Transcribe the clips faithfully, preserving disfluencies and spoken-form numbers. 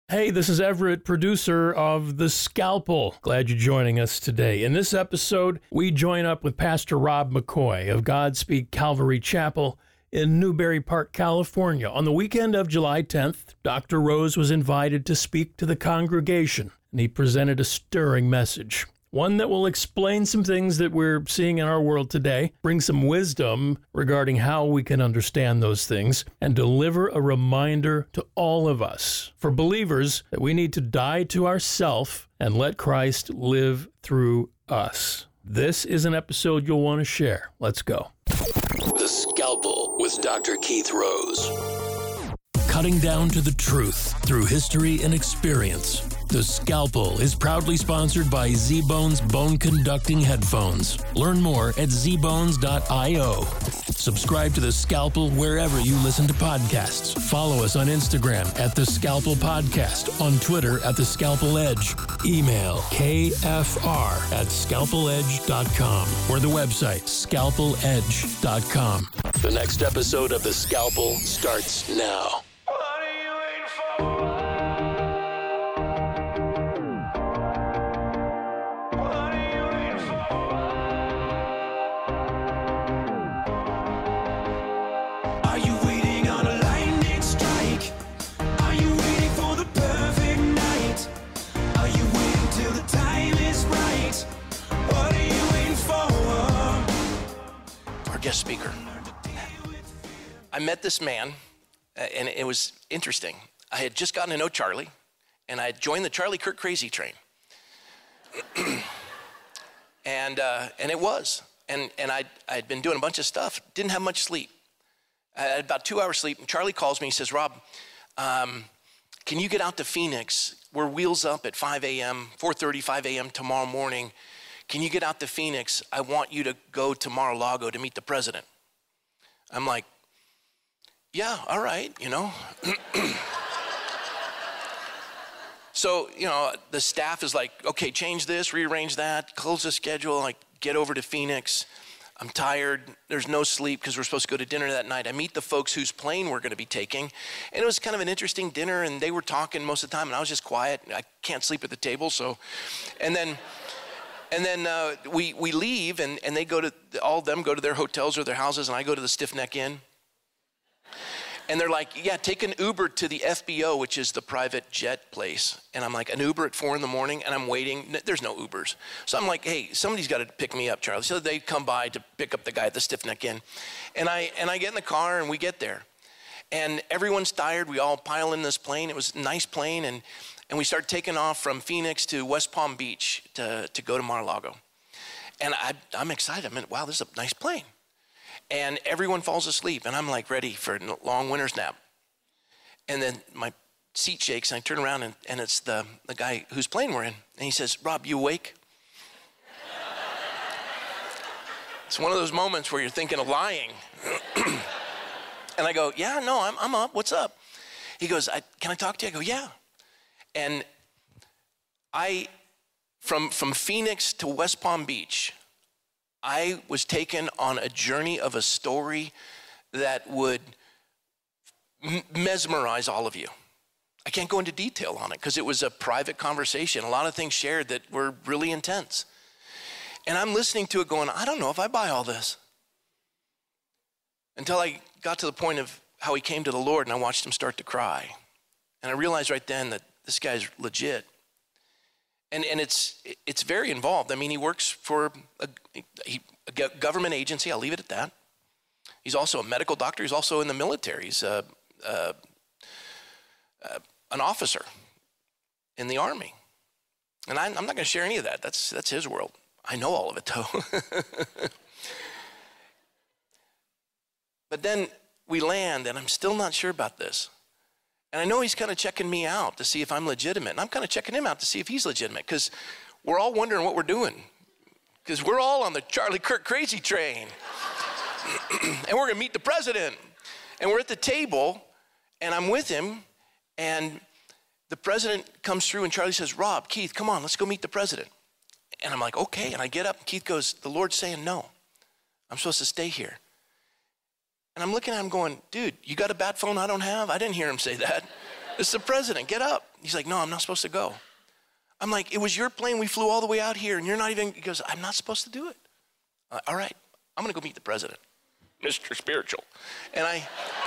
Hey, this is Everett, producer of The Scalpel. Glad you're joining us today. In this episode, we join up with Pastor Rob McCoy of Godspeak Calvary Chapel in Newbury Park, California. On the weekend of July tenth, Doctor Rose was invited to speak to the congregation, and he presented a stirring message. One that will explain some things that we're seeing in our world today, bring some wisdom regarding how we can understand those things, and deliver a reminder to all of us, for believers, that we need to die to ourself and let Christ live through us. This is an episode you'll want to share. Let's go. The Scalpel with Doctor Keith Rose. Cutting down to the truth through history and experience. The Scalpel is proudly sponsored by Z-Bones Bone Conducting Headphones. Learn more at z bones dot io. Subscribe to The Scalpel wherever you listen to podcasts. Follow us on Instagram at The Scalpel Podcast, on Twitter at The Scalpel Edge. Email k f r at scalpel edge dot com or the website scalpel edge dot com. The next episode of The Scalpel starts now. What are you waiting for? What are you waiting for? Are you waiting on a lightning strike? Are you waiting for the perfect night? Are you waiting till the time is right? What are you waiting for? Our guest speaker. I met this man, uh, and it was interesting. I had just gotten to know Charlie, and I had joined the Charlie Kirk crazy train. and uh, and it was. And and I I'd been doing a bunch of stuff, didn't have much sleep. I had about two hours sleep, and Charlie calls me, he says, Rob, um, can you get out to Phoenix? We're wheels up at five a.m., four thirty, five a.m. tomorrow morning. Can you get out to Phoenix? I want you to go to Mar-a-Lago to meet the president. I'm like, yeah, all right, you know. So, you know, the staff is like, okay, change this, rearrange that, close the schedule, like get over to Phoenix. I'm tired, there's no sleep because we're supposed to go to dinner that night. I meet the folks whose plane we're gonna be taking, and it was kind of an interesting dinner, and they were talking most of the time, and I was just quiet. I can't sleep at the table, so, and then, and then uh, we, we leave, and, and they go to, all of them go to their hotels or their houses, and I go to the Stiff Neck Inn. And they're like, yeah, take an Uber to the F B O, which is the private jet place. And I'm like, an Uber at four in the morning, and I'm waiting. There's no Ubers. So I'm like, hey, somebody's got to pick me up, Charlie. So they come by to pick up the guy at the Stiff Neck Inn. And I, and I get in the car, and we get there. And everyone's tired. We all pile in this plane. It was a nice plane. And, and we start taking off from Phoenix to West Palm Beach to, to go to Mar-a-Lago. And I, I'm excited. I mean, wow, this is a nice plane. And everyone falls asleep, and I'm like ready for a long winter's nap. And then my seat shakes, and I turn around, and, and it's the, the guy whose plane we're in. And he says, Rob, you awake? It's one of those moments where you're thinking of lying. And I go, yeah, no, I'm, I'm up. What's up? He goes, I, can I talk to you? I go, yeah. And I, from, from Phoenix to West Palm Beach, I was taken on a journey of a story that would m- mesmerize all of you. I can't go into detail on it because it was a private conversation. A lot of things shared that were really intense. And I'm listening to it going, I don't know if I buy all this. Until I got to the point of how he came to the Lord, and I watched him start to cry. And I realized right then that this guy's legit. And and it's it's very involved. I mean, he works for a, a government agency. I'll leave it at that. He's also a medical doctor. He's also in the military. He's a, a, a, an officer in the Army. And I, I'm not going to share any of that. That's that's his world. I know all of it, though. But then we land, and I'm still not sure about this. And I know he's kind of checking me out to see if I'm legitimate. And I'm kind of checking him out to see if he's legitimate, because we're all wondering what we're doing. Because we're all on the Charlie Kirk crazy train. And we're going to meet the president. And we're at the table, and I'm with him. And the president comes through, and Charlie says, Rob, Keith, come on, let's go meet the president. And I'm like, okay. And I get up, and Keith goes, the Lord's saying no. I'm supposed to stay here. And I'm looking at him going, dude, you got a bat phone I don't have? I didn't hear him say that. It's the president, get up. He's like, no, I'm not supposed to go. I'm like, it was your plane, we flew all the way out here, and you're not even, he goes, I'm not supposed to do it. Uh, all right, I'm gonna go meet the president, Mister Spiritual. And I,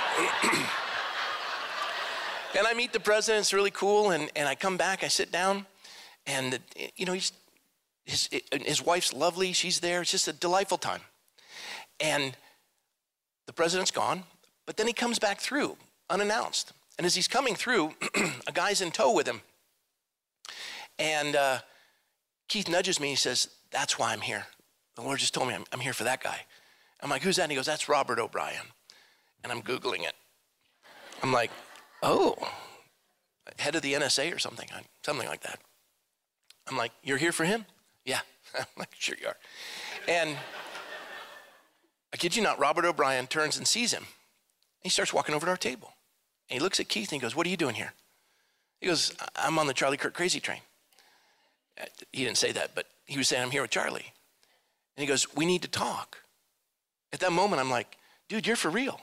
and I meet the president, it's really cool, and, and I come back, I sit down, and you know, he's, his, his wife's lovely, she's there, it's just a delightful time. And the president's gone, but then he comes back through, unannounced. And as he's coming through, a guy's in tow with him. And uh, Keith nudges me, he says, that's why I'm here. The Lord just told me I'm, I'm here for that guy. I'm like, who's that? And he goes, that's Robert O'Brien. And I'm Googling it. I'm like, oh, head of the N S A or something, something like that. I'm like, you're here for him? Yeah. I'm like, sure you are. And I kid you not, Robert O'Brien turns and sees him. He starts walking over to our table. And he looks at Keith and he goes, what are you doing here? He goes, I'm on the Charlie Kirk crazy train. He didn't say that, but he was saying, I'm here with Charlie. And he goes, we need to talk. At that moment, I'm like, dude, you're for real.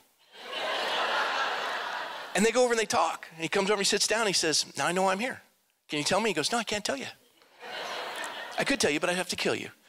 And they go over and they talk. And he comes over and he sits down and he says, now I know I'm here. Can you tell me? He goes, no, I can't tell you. I could tell you, but I'd have to kill you.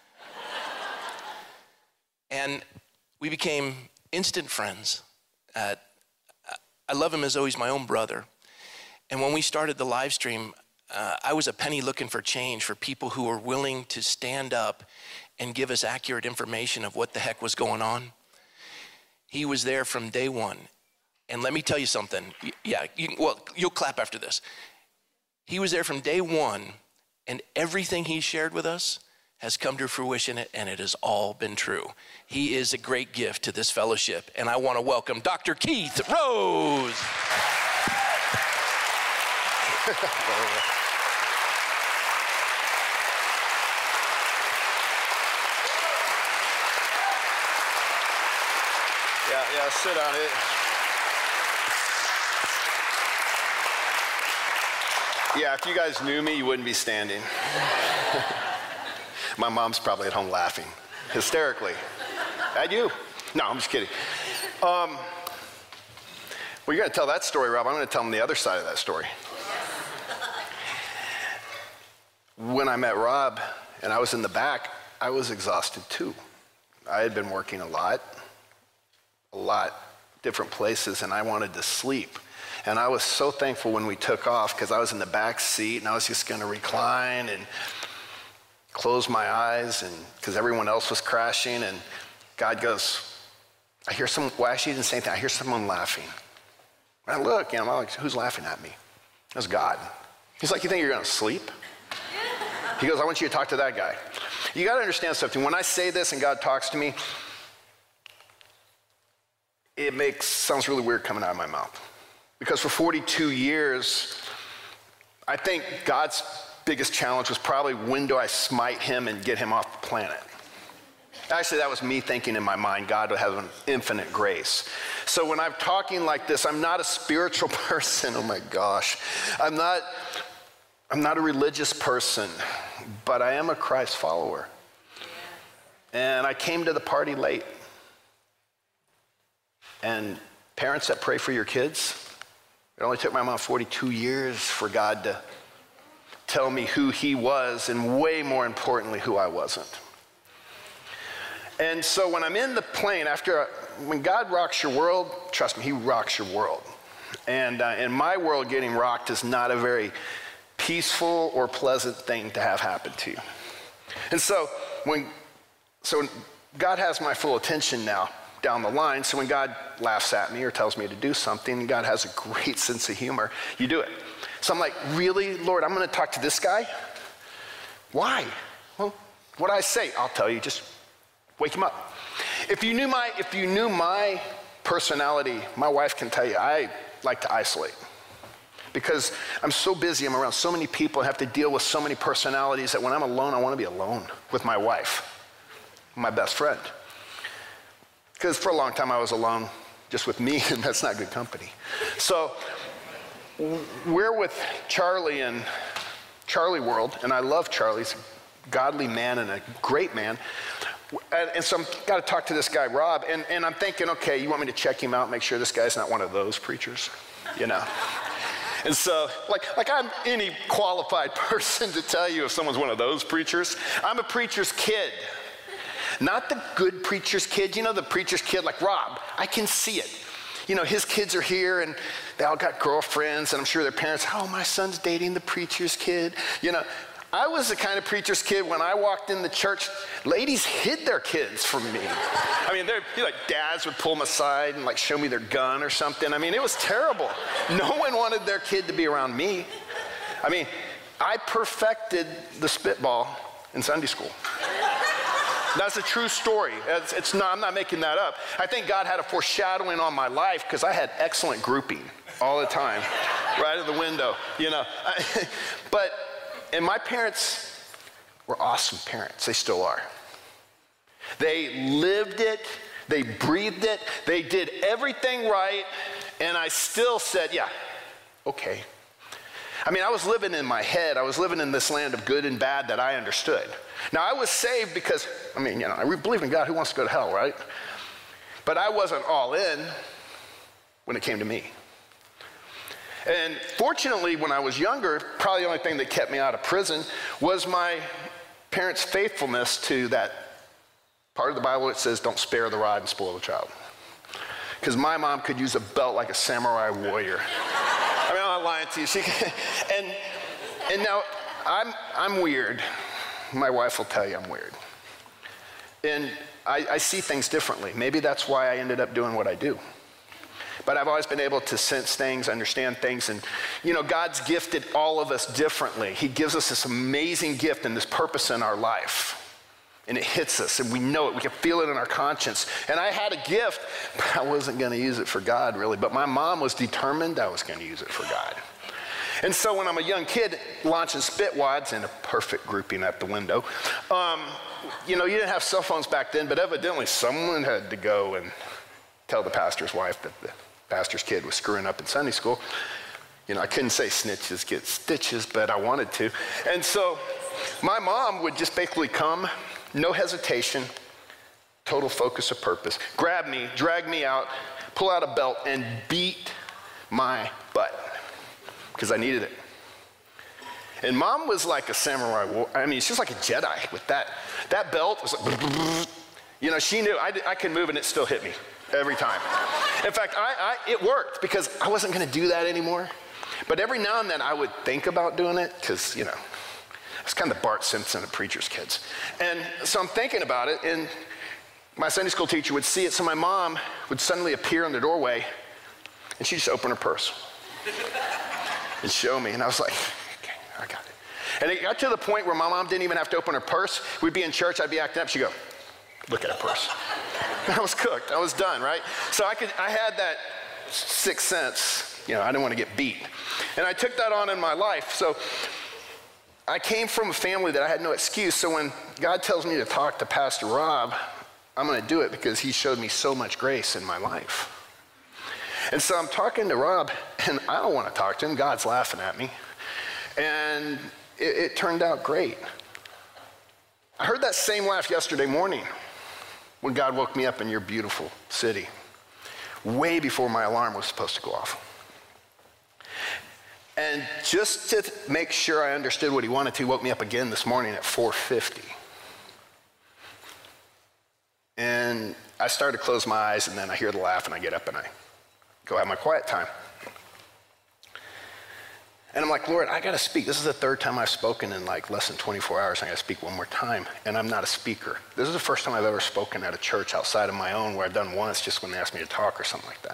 And we became instant friends. Uh, I love him as though he's my own brother. And when we started the live stream, uh, I was a penny looking for change for people who were willing to stand up and give us accurate information of what the heck was going on. He was there from day one. And let me tell you something. Yeah, you, well, you'll clap after this. He was there from day one, and everything he shared with us has come to fruition, and it has all been true. He is a great gift to this fellowship, and I want to welcome Doctor Keith Rose. Yeah, yeah, sit on it. Yeah, if you guys knew me, you wouldn't be standing. My mom's probably at home laughing hysterically. At you? No, I'm just kidding. Um, well, you're going to tell that story, Rob. I'm going to tell them the other side of that story. When I met Rob and I was in the back, I was exhausted too. I had been working a lot, a lot, different places, and I wanted to sleep. And I was so thankful when we took off because I was in the back seat and I was just going to recline and close my eyes, and because everyone else was crashing, and God goes, I hear someone, well, actually he didn't say anything, I hear someone laughing. And I look, and I'm like, who's laughing at me? It was God. He's like, you think you're going to sleep? He goes, I want you to talk to that guy. You got to understand something. When I say this and God talks to me, it makes, sounds really weird coming out of my mouth. Because for forty-two years, I think God's biggest challenge was probably when do I smite him and get him off the planet. Actually, that was me thinking in my mind, God would have an infinite grace. So when I'm talking like this, I'm not a spiritual person. Oh my gosh. I'm not, I'm not a religious person, but I am a Christ follower. And I came to the party late. And parents that pray for your kids, it only took my mom forty-two years for God to tell me who he was, and way more importantly, who I wasn't. And so when I'm in the plane, after, when God rocks your world, trust me, he rocks your world. And uh, in my world, getting rocked is not a very peaceful or pleasant thing to have happen to you. And so when, so God has my full attention now down the line. So when God laughs at me or tells me to do something, God has a great sense of humor, you do it. So I'm like, really, Lord, I'm going to talk to this guy? Why? Well, what do I say? I'll tell you, just wake him up. If you knew my, if you knew my personality, my wife can tell you, I like to isolate. Because I'm so busy, I'm around so many people, I have to deal with so many personalities that when I'm alone, I want to be alone with my wife, my best friend. Because for a long time I was alone just with me, and that's not good company. So we're with Charlie in Charlie World, and I love Charlie. He's a godly man and a great man. And, and so I've got to talk to this guy, Rob, and, and I'm thinking, okay, you want me to check him out, make sure this guy's not one of those preachers, you know? And so, like, like I'm any qualified person to tell you if someone's one of those preachers. I'm a preacher's kid. Not the good preacher's kid. You know, the preacher's kid like Rob. I can see it. You know, his kids are here and they all got girlfriends, and I'm sure their parents, oh, my son's dating the preacher's kid. You know, I was the kind of preacher's kid when I walked in the church, ladies hid their kids from me. I mean, they're you know, like dads would pull them aside and like show me their gun or something. I mean, it was terrible. No one wanted their kid to be around me. I mean, I perfected the spitball in Sunday school. That's a true story. It's, it's not, I'm not making that up. I think God had a foreshadowing on my life because I had excellent grouping all the time, right at the window, you know. But, and my parents were awesome parents. They still are. They lived it. They breathed it. They did everything right. And I still said, yeah, okay. I mean, I was living in my head. I was living in this land of good and bad that I understood. Now, I was saved because, I mean, you know, I believe in God. Who wants to go to hell, right? But I wasn't all in when it came to me. And fortunately, when I was younger, probably the only thing that kept me out of prison was my parents' faithfulness to that part of the Bible that says, don't spare the rod and spoil the child. Because my mom could use a belt like a samurai warrior. I mean, I'm not lying to you. She could, and, and now, I'm, I'm weird. My wife will tell you I'm weird. And I, I see things differently. Maybe that's why I ended up doing what I do. But I've always been able to sense things, understand things. And, you know, God's gifted all of us differently. He gives us this amazing gift and this purpose in our life. And it hits us, and we know it. We can feel it in our conscience. And I had a gift, but I wasn't going to use it for God, really. But my mom was determined I was going to use it for God. And so when I'm a young kid launching spitwads in a perfect grouping at the window, um, you know, you didn't have cell phones back then, but evidently someone had to go and tell the pastor's wife that the pastor's kid was screwing up in Sunday school. You know, I couldn't say snitches get stitches, but I wanted to. And so my mom would just basically come, no hesitation, total focus of purpose, grab me, drag me out, pull out a belt, and beat my butt. Because I needed it. And mom was like a samurai war. I mean, she's like a Jedi with that. That belt was like, you know, she knew I, I could move and it still hit me every time. In fact, I, I, it worked because I wasn't going to do that anymore. But every now and then I would think about doing it because, you know, I was kind of the Bart Simpson of preacher's kids. And so I'm thinking about it, and my Sunday school teacher would see it, so my mom would suddenly appear in the doorway, and she'd just open her purse. And show me, and I was like, okay, I got it. And it got to the point where my mom didn't even have to open her purse. We'd be in church, I'd be acting up, she'd go, look at her purse. And I was cooked, I was done, right? So I could, I had that sixth sense, you know, I didn't want to get beat. And I took that on in my life. So I came from a family that I had no excuse, so when God tells me to talk to Pastor Rob, I'm gonna do it because he showed me so much grace in my life. And so I'm talking to Rob, and I don't want to talk to him. God's laughing at me. And it, it turned out great. I heard that same laugh yesterday morning when God woke me up in your beautiful city, way before my alarm was supposed to go off. And just to make sure I understood what he wanted to, he woke me up again this morning at four fifty. And I started to close my eyes, and then I hear the laugh, and I get up, and I go have my quiet time. And I'm like, Lord, I got to speak. This is the third time I've spoken in like less than twenty-four hours. I got to speak one more time. And I'm not a speaker. This is the first time I've ever spoken at a church outside of my own, where I've done once just when they asked me to talk or something like that.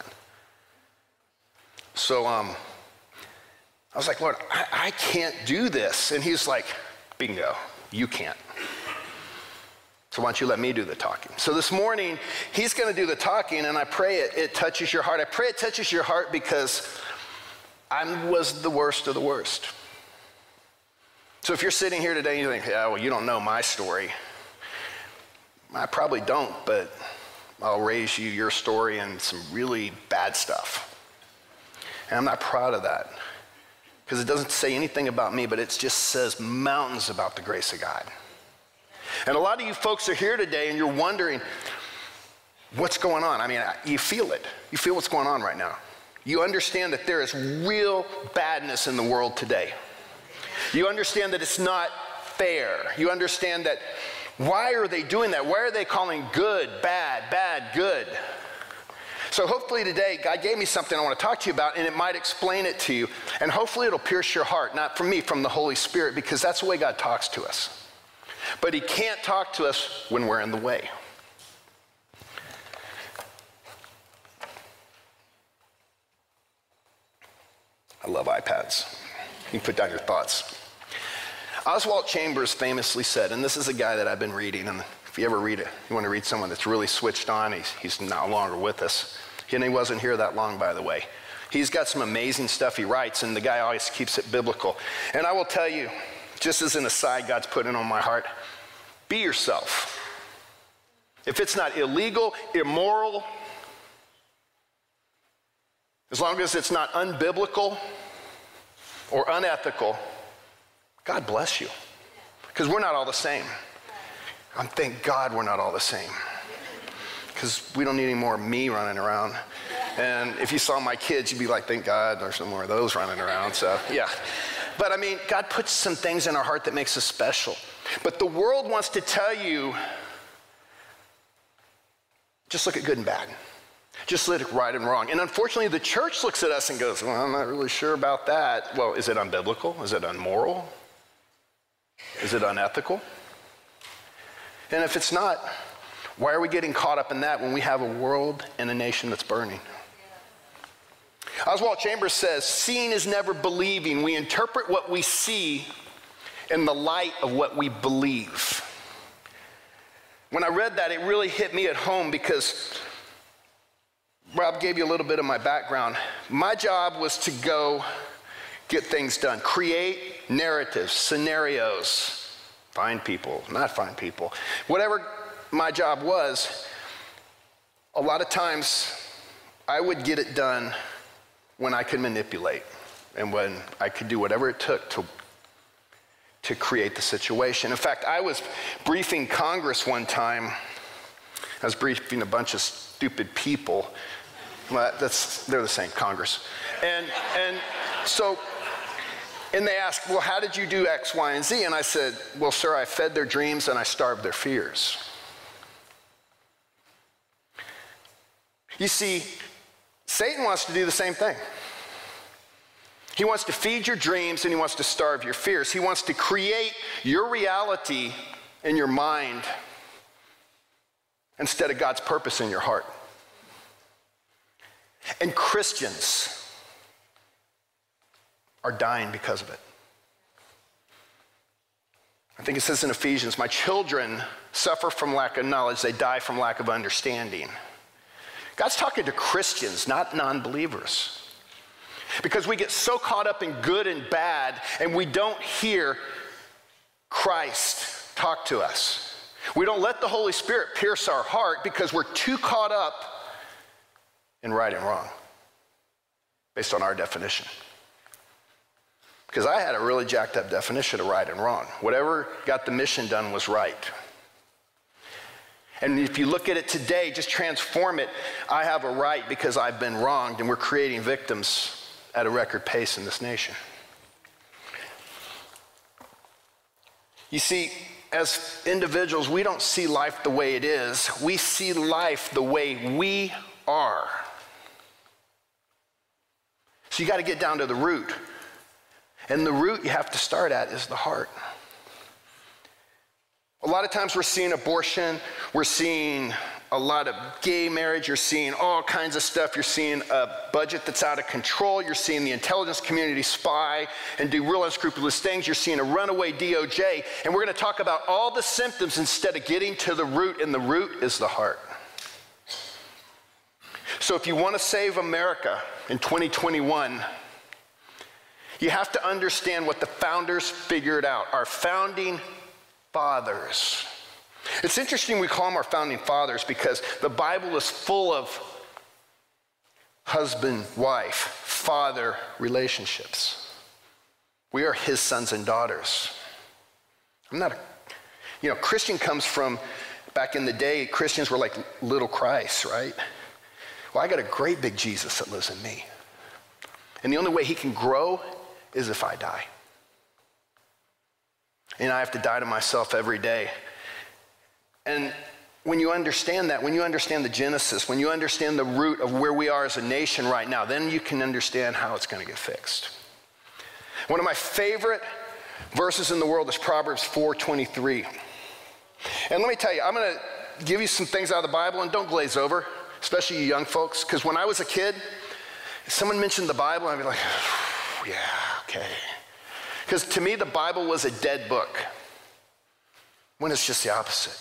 So um, I was like, Lord, I, I can't do this. And he's like, bingo, you can't. So why don't you let me do the talking? So this morning, he's going to do the talking, and I pray it, it touches your heart. I pray it touches your heart because I was the worst of the worst. So if you're sitting here today and you think, yeah, well, you don't know my story. I probably don't, but I'll raise you your story and some really bad stuff. And I'm not proud of that because it doesn't say anything about me, but it just says mountains about the grace of God. And a lot of you folks are here today and you're wondering what's going on. I mean, you feel it. You feel what's going on right now. you understand that there is real badness in the world today. You understand that it's not fair. You understand that why are they doing that? Why are they calling good bad, bad good? So hopefully today, God gave me something I want to talk to you about, and it might explain it to you. And hopefully it'll pierce your heart, not from me, from the Holy Spirit, because that's the way God talks to us. But he can't talk to us when we're in the way. I love iPads. You can put down your thoughts. Oswald Chambers famously said, and this is a guy that I've been reading, and if you ever read it, you want to read someone that's really switched on, he's, he's no longer with us. And he wasn't here that long, by the way. He's got some amazing stuff he writes, and the guy always keeps it biblical. And I will tell you, just as an aside, God's putting it on my heart, be yourself. If it's not illegal, immoral, as long as it's not unbiblical or unethical, God bless you. Because we're not all the same. I'm thank God we're not all the same. Because we don't need any more me running around. And if you saw my kids, you'd be like, thank God there's no more of those running around. So, yeah. But I mean, God puts some things in our heart that makes us special. But the world wants to tell you, just look at good and bad. Just look at right and wrong. And unfortunately, the church looks at us and goes, well, I'm not really sure about that. Well, is it unbiblical? Is it unmoral? Is it unethical? And if it's not, why are we getting caught up in that when we have a world and a nation that's burning? Oswald Chambers says, seeing is never believing. We interpret what we see in the light of what we believe. When I read that, it really hit me at home because Rob gave you a little bit of my background. My job was to go get things done, create narratives, scenarios, find people, not find people. Whatever my job was, a lot of times I would get it done when I could manipulate and when I could do whatever it took to, to create the situation. In fact, I was briefing Congress one time. I was briefing a bunch of stupid people. Well, that's, they're the same, Congress. And, and so, and they asked, well, how did you do X, Y, and Z? And I said, well, sir, I fed their dreams and I starved their fears. You see, Satan wants to do the same thing. He wants to feed your dreams and he wants to starve your fears. He wants to create your reality in your mind instead of God's purpose in your heart. And Christians are dying because of it. I think it says in Ephesians, my children suffer from lack of knowledge, they die from lack of understanding. God's talking to Christians, not non-believers. Because we get so caught up in good and bad, and we don't hear Christ talk to us. We don't let the Holy Spirit pierce our heart because we're too caught up in right and wrong, based on our definition. Because I had a really jacked up definition of right and wrong. Whatever got the mission done was right. And if you look at it today, just transform it. I have a right because I've been wronged, and we're creating victims at a record pace in this nation. You see, as individuals, we don't see life the way it is. We see life the way we are. So you got to get down to the root. And the root you have to start at is the heart. A lot of times we're seeing abortion, we're seeing a lot of gay marriage, you're seeing all kinds of stuff, you're seeing a budget that's out of control, you're seeing the intelligence community spy and do real unscrupulous things, you're seeing a runaway D O J, and we're going to talk about all the symptoms instead of getting to the root, and the root is the heart. So if you want to save America in twenty twenty-one, you have to understand what the founders figured out, our founding fathers. It's interesting we call them our founding fathers because the Bible is full of husband-wife, father relationships. We are his sons and daughters. I'm not a, you know, Christian comes from, back in the day, Christians were like little Christ, right? Well, I got a great big Jesus that lives in me. And the only way he can grow is if I die. And I have to die to myself every day. And when you understand that, when you understand the genesis, when you understand the root of where we are as a nation right now, then you can understand how it's going to get fixed. One of my favorite verses in the world is Proverbs four twenty-three. And let me tell you, I'm going to give you some things out of the Bible, and don't glaze over, especially you young folks, because when I was a kid, if someone mentioned the Bible, I'd be like, yeah, okay. Because to me, the Bible was a dead book, when it's just the opposite.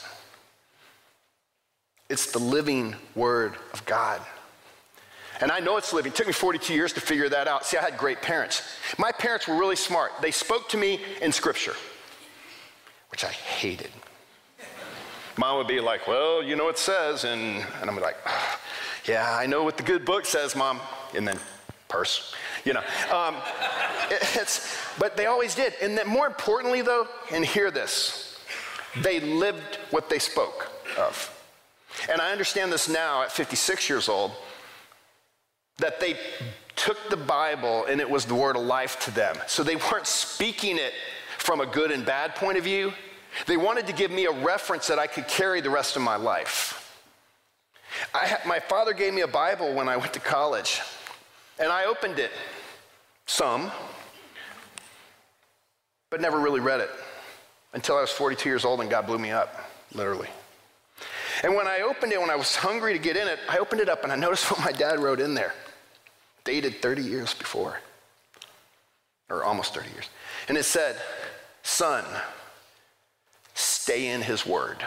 It's the living word of God. And I know it's living. It took me forty-two years to figure that out. See, I had great parents. My parents were really smart. They spoke to me in Scripture, which I hated. Mom would be like, well, you know what it says. And, and I'm like, yeah, I know what the good book says, Mom. And then purse, you know. Um, it, it's, but they always did. And then more importantly, though, and hear this, they lived what they spoke of. And I understand this now at fifty-six years old, that they took the Bible and it was the word of life to them. So they weren't speaking it from a good and bad point of view. They wanted to give me a reference that I could carry the rest of my life. I ha- my father gave me a Bible when I went to college, and I opened it some, but never really read it until I was forty-two years old and God blew me up, literally. And when I opened it, when I was hungry to get in it, I opened it up and I noticed what my dad wrote in there, dated thirty years before, or almost thirty years. And it said, son, stay in his word.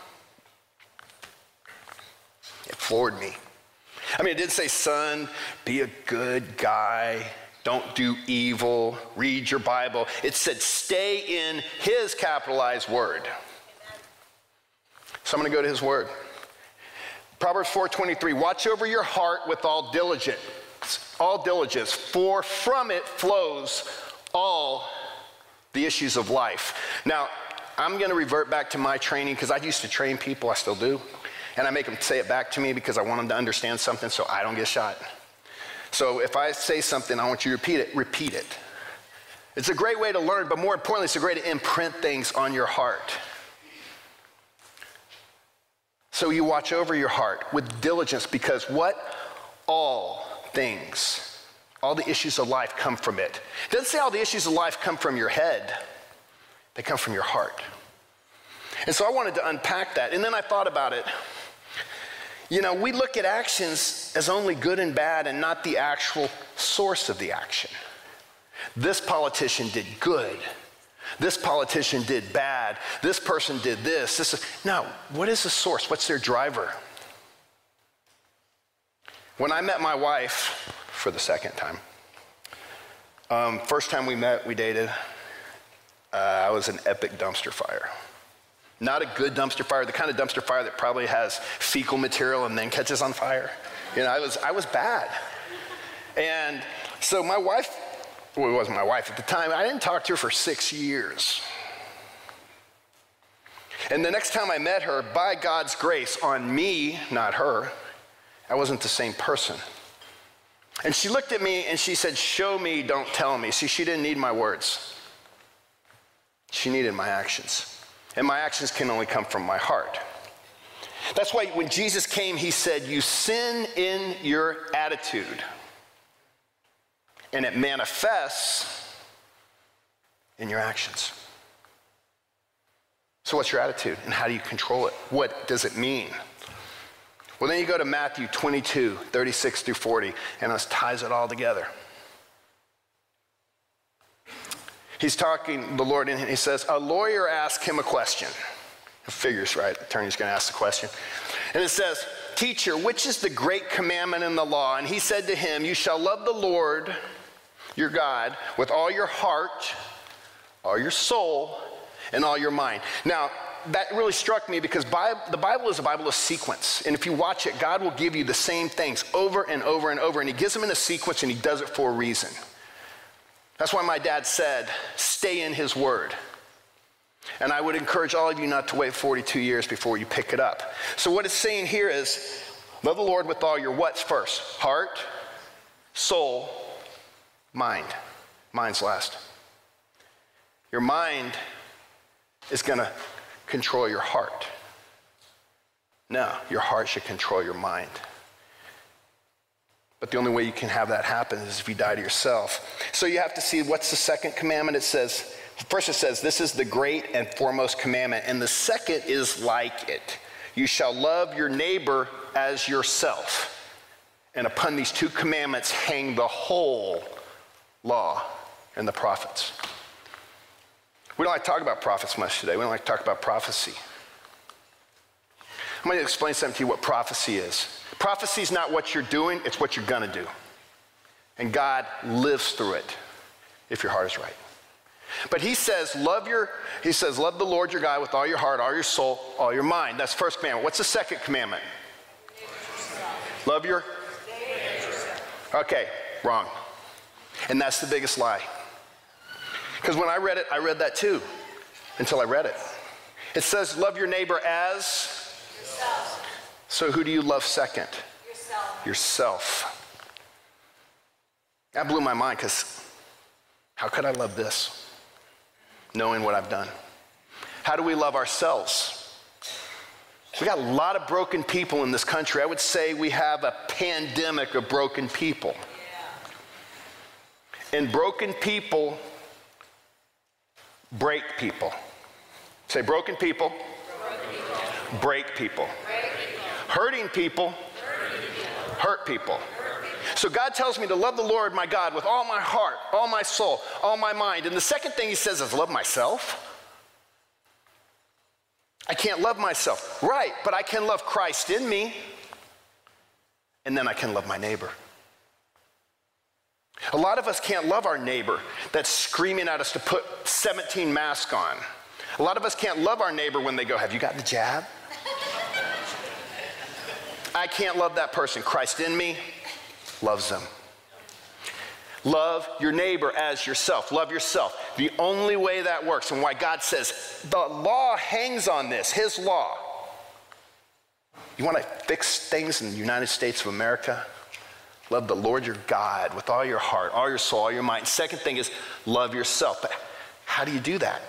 It floored me. I mean, it did say, son, be a good guy, don't do evil, read your Bible. It said, stay in his capitalized word. So I'm going to go to his word. Proverbs four twenty-three, watch over your heart with all diligence, all diligence, for from it flows all the issues of life. Now, I'm going to revert back to my training because I used to train people, I still do, and I make them say it back to me because I want them to understand something so I don't get shot. So if I say something, I want you to repeat it, repeat it. It's a great way to learn, but more importantly, it's a great way to imprint things on your heart. So you watch over your heart with diligence, because what? All things, all the issues of life come from it. It doesn't say all the issues of life come from your head. They come from your heart. And so I wanted to unpack that. And then I thought about it. You know, we look at actions as only good and bad and not the actual source of the action. This politician did good. This politician did bad. This person did this. This is, no, what is the source? What's their driver? When I met my wife for the second time, um, first time we met, we dated, uh, I was an epic dumpster fire. Not a good dumpster fire, the kind of dumpster fire that probably has fecal material and then catches on fire. You know, I was, I was bad. And so my wife, well, it wasn't my wife at the time, I didn't talk to her for six years. And the next time I met her, by God's grace, on me, not her, I wasn't the same person. And she looked at me and she said, show me, don't tell me. See, she didn't need my words. She needed my actions. And my actions can only come from my heart. That's why when Jesus came, he said, you sin in your attitude. And it manifests in your actions. So what's your attitude and how do you control it? What does it mean? Well, then you go to Matthew twenty-two, thirty-six through forty, and it ties it all together. He's talking, the Lord, and he says, a lawyer asked him a question. It figures, right? The attorney's going to ask the question. And it says, teacher, which is the great commandment in the law? And he said to him, you shall love the Lord, your God, with all your heart, all your soul, and all your mind. Now, that really struck me because Bible, the Bible is a Bible of sequence. And if you watch it, God will give you the same things over and over and over. And he gives them in a sequence, and he does it for a reason. That's why my dad said, stay in his word. And I would encourage all of you not to wait forty-two years before you pick it up. So what it's saying here is, love the Lord with all your what's first? Heart, soul, Mind. Mind's last. Your mind is going to control your heart. No, your heart should control your mind. But the only way you can have that happen is if you die to yourself. So you have to see, what's the second commandment? It says, first it says, this is the great and foremost commandment. And the second is like it. You shall love your neighbor as yourself. And upon these two commandments hang the whole law and the prophets. We don't like to talk about prophets much today. We don't like to talk about prophecy. I'm going to explain something to you what prophecy is. Prophecy is not what you're doing, it's what you're going to do. And God lives through it if your heart is right. But he says, love your, he says, love the Lord your God with all your heart, all your soul, all your mind. That's the first commandment. What's the second commandment? Love your? Okay, wrong. And that's the biggest lie. Because when I read it, I read that too, until I read it. It says, love your neighbor as? Yourself. So who do you love second? Yourself. Yourself. That blew my mind, because how could I love this, knowing what I've done? How do we love ourselves? We got a lot of broken people in this country. I would say we have a pandemic of broken people. Yeah. And broken people break people. Say, broken people, broken people. Break people. Break people. Hurting people, Hurting people. Hurt people. Hurt people. So God tells me to love the Lord my God with all my heart, all my soul, all my mind. And the second thing he says is love myself. I can't love myself. Right, but I can love Christ in me. And then I can love my neighbor. A lot of us can't love our neighbor that's screaming at us to put seventeen masks on. A lot of us can't love our neighbor when they go, have you got the jab? I can't love that person. Christ in me loves them. Love your neighbor as yourself. Love yourself. The only way that works, and why God says the law hangs on this, his law. You want to fix things in the United States of America? Love the Lord your God with all your heart, all your soul, all your mind. Second thing is love yourself. But how do you do that?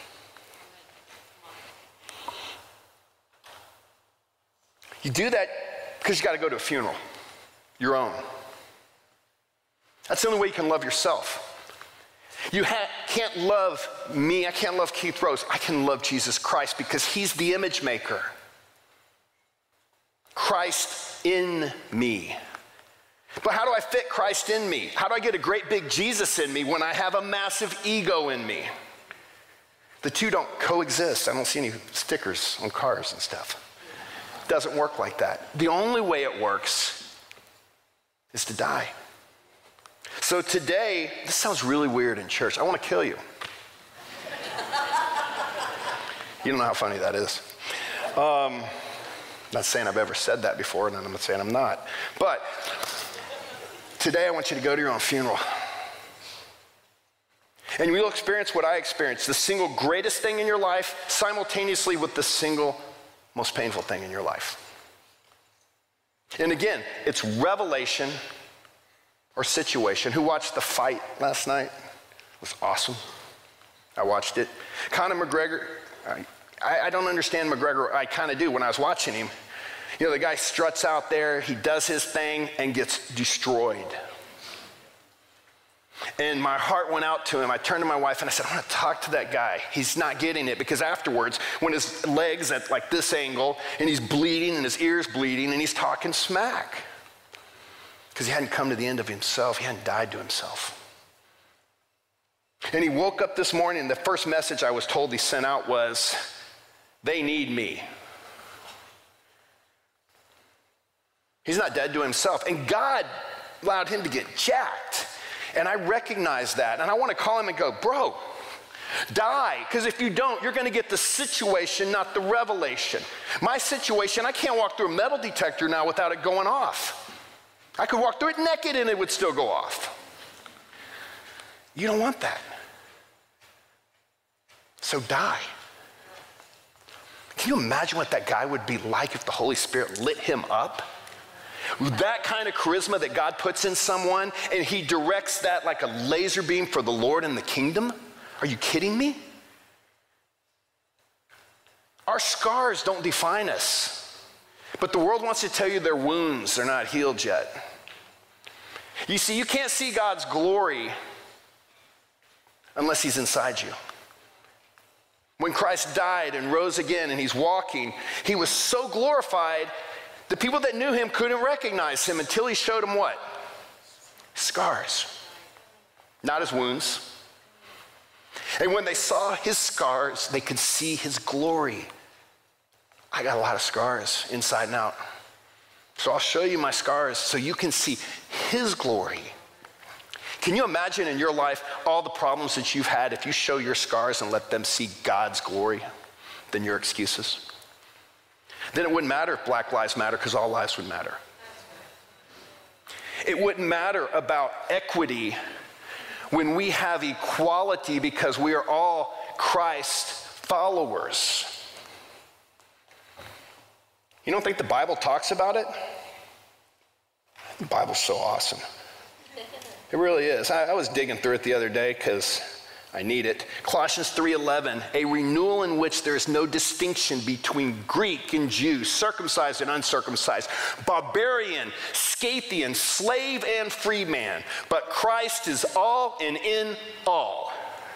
You do that because you got to go to a funeral, your own. That's the only way you can love yourself. You ha- can't love me. I can't love Keith Rose. I can love Jesus Christ because he's the image maker. Christ in me. But how do I fit Christ in me? How do I get a great big Jesus in me when I have a massive ego in me? The two don't coexist. I don't see any stickers on cars and stuff. It doesn't work like that. The only way it works is to die. So today, this sounds really weird in church. I want to kill you. You don't know how funny that is. Um, not saying I've ever said that before, and I'm not saying I'm not. But today I want you to go to your own funeral. And you'll experience what I experienced, the single greatest thing in your life simultaneously with the single most painful thing in your life. And again, it's revelation or situation. Who watched the fight last night? It was awesome. I watched it. Conor McGregor, I, I don't understand McGregor. I kind of do when I was watching him. You know, the guy struts out there, he does his thing and gets destroyed. And my heart went out to him. I turned to my wife and I said, I want to talk to that guy. He's not getting it, because afterwards, when his leg's at like this angle and he's bleeding and his ear's bleeding and he's talking smack, because he hadn't come to the end of himself. He hadn't died to himself. And he woke up this morning, and the first message I was told he sent out was, they need me. He's not dead to himself. And God allowed him to get jacked. And I recognize that. And I want to call him and go, bro, die. Because if you don't, you're going to get the situation, not the revelation. My situation, I can't walk through a metal detector now without it going off. I could walk through it naked and it would still go off. You don't want that. So die. Can you imagine what that guy would be like if the Holy Spirit lit him up? That kind of charisma that God puts in someone, and he directs that like a laser beam for the Lord and the kingdom? Are you kidding me? Our scars don't define us, but the world wants to tell you their wounds, they're not healed yet. You see, you can't see God's glory unless he's inside you. When Christ died and rose again and he's walking, he was so glorified, the people that knew him couldn't recognize him until he showed them what? Scars, not his wounds. And when they saw his scars, they could see his glory. I got a lot of scars inside and out. So I'll show you my scars so you can see his glory. Can you imagine in your life all the problems that you've had if you show your scars and let them see God's glory than your excuses? Then it wouldn't matter if Black Lives Matter, because all lives would matter. It wouldn't matter about equity when we have equality because we are all Christ followers. You don't think the Bible talks about it? The Bible's so awesome. It really is. I, I was digging through it the other day because I need it. Colossians three eleven, a renewal in which there is no distinction between Greek and Jew, circumcised and uncircumcised, barbarian, Scythian, slave and free man, but Christ is all and in all.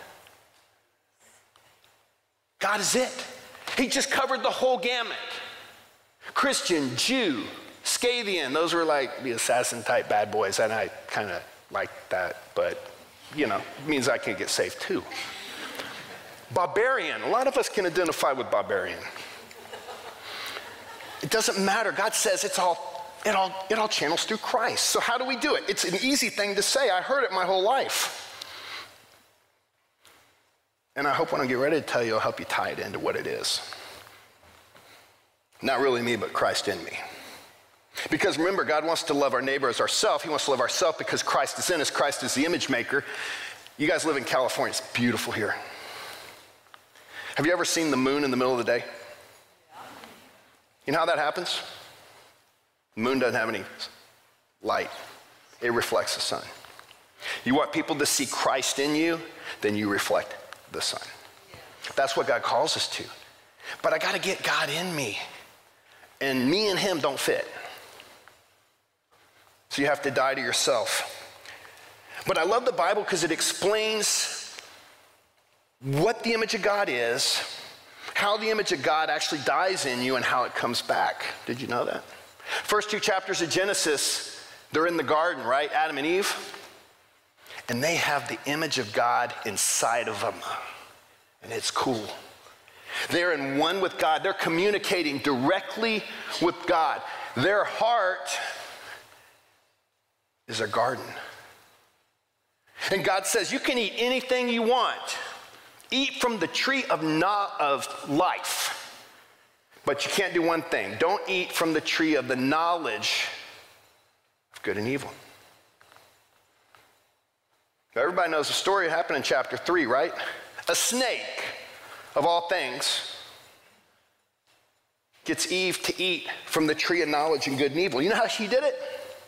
God is it. He just covered the whole gamut. Christian, Jew, Scythian, those were like the assassin type bad boys, and I kind of like that, but you know, it means I can get saved too. Barbarian, a lot of us can identify with barbarian. It doesn't matter. God says it's all, it all, it all channels through Christ. So how do we do it? It's an easy thing to say. I heard it my whole life. And I hope when I get ready to tell you, I'll help you tie it into what it is. Not really me, but Christ in me. Because remember, God wants to love our neighbor as ourselves. He wants to love ourselves because Christ is in us. Christ is the image maker. You guys live in California. It's beautiful here. Have you ever seen the moon in the middle of the day? You know how that happens? The moon doesn't have any light. It reflects the sun. You want people to see Christ in you, then you reflect the sun. That's what God calls us to. But I got to get God in me. And me and him don't fit. So you have to die to yourself. But I love the Bible because it explains what the image of God is, how the image of God actually dies in you, and how it comes back. Did you know that? First two chapters of Genesis, they're in the garden, right? Adam and Eve. And they have the image of God inside of them. And it's cool. They're in one with God. They're communicating directly with God. Their heart is their garden. And God says, you can eat anything you want. Eat from the tree of, no- of life. But you can't do one thing. Don't eat from the tree of the knowledge of good and evil. Now, everybody knows the story. It happened in chapter three, right? A snake, of all things, gets Eve to eat from the tree of knowledge and good and evil. You know how she did it?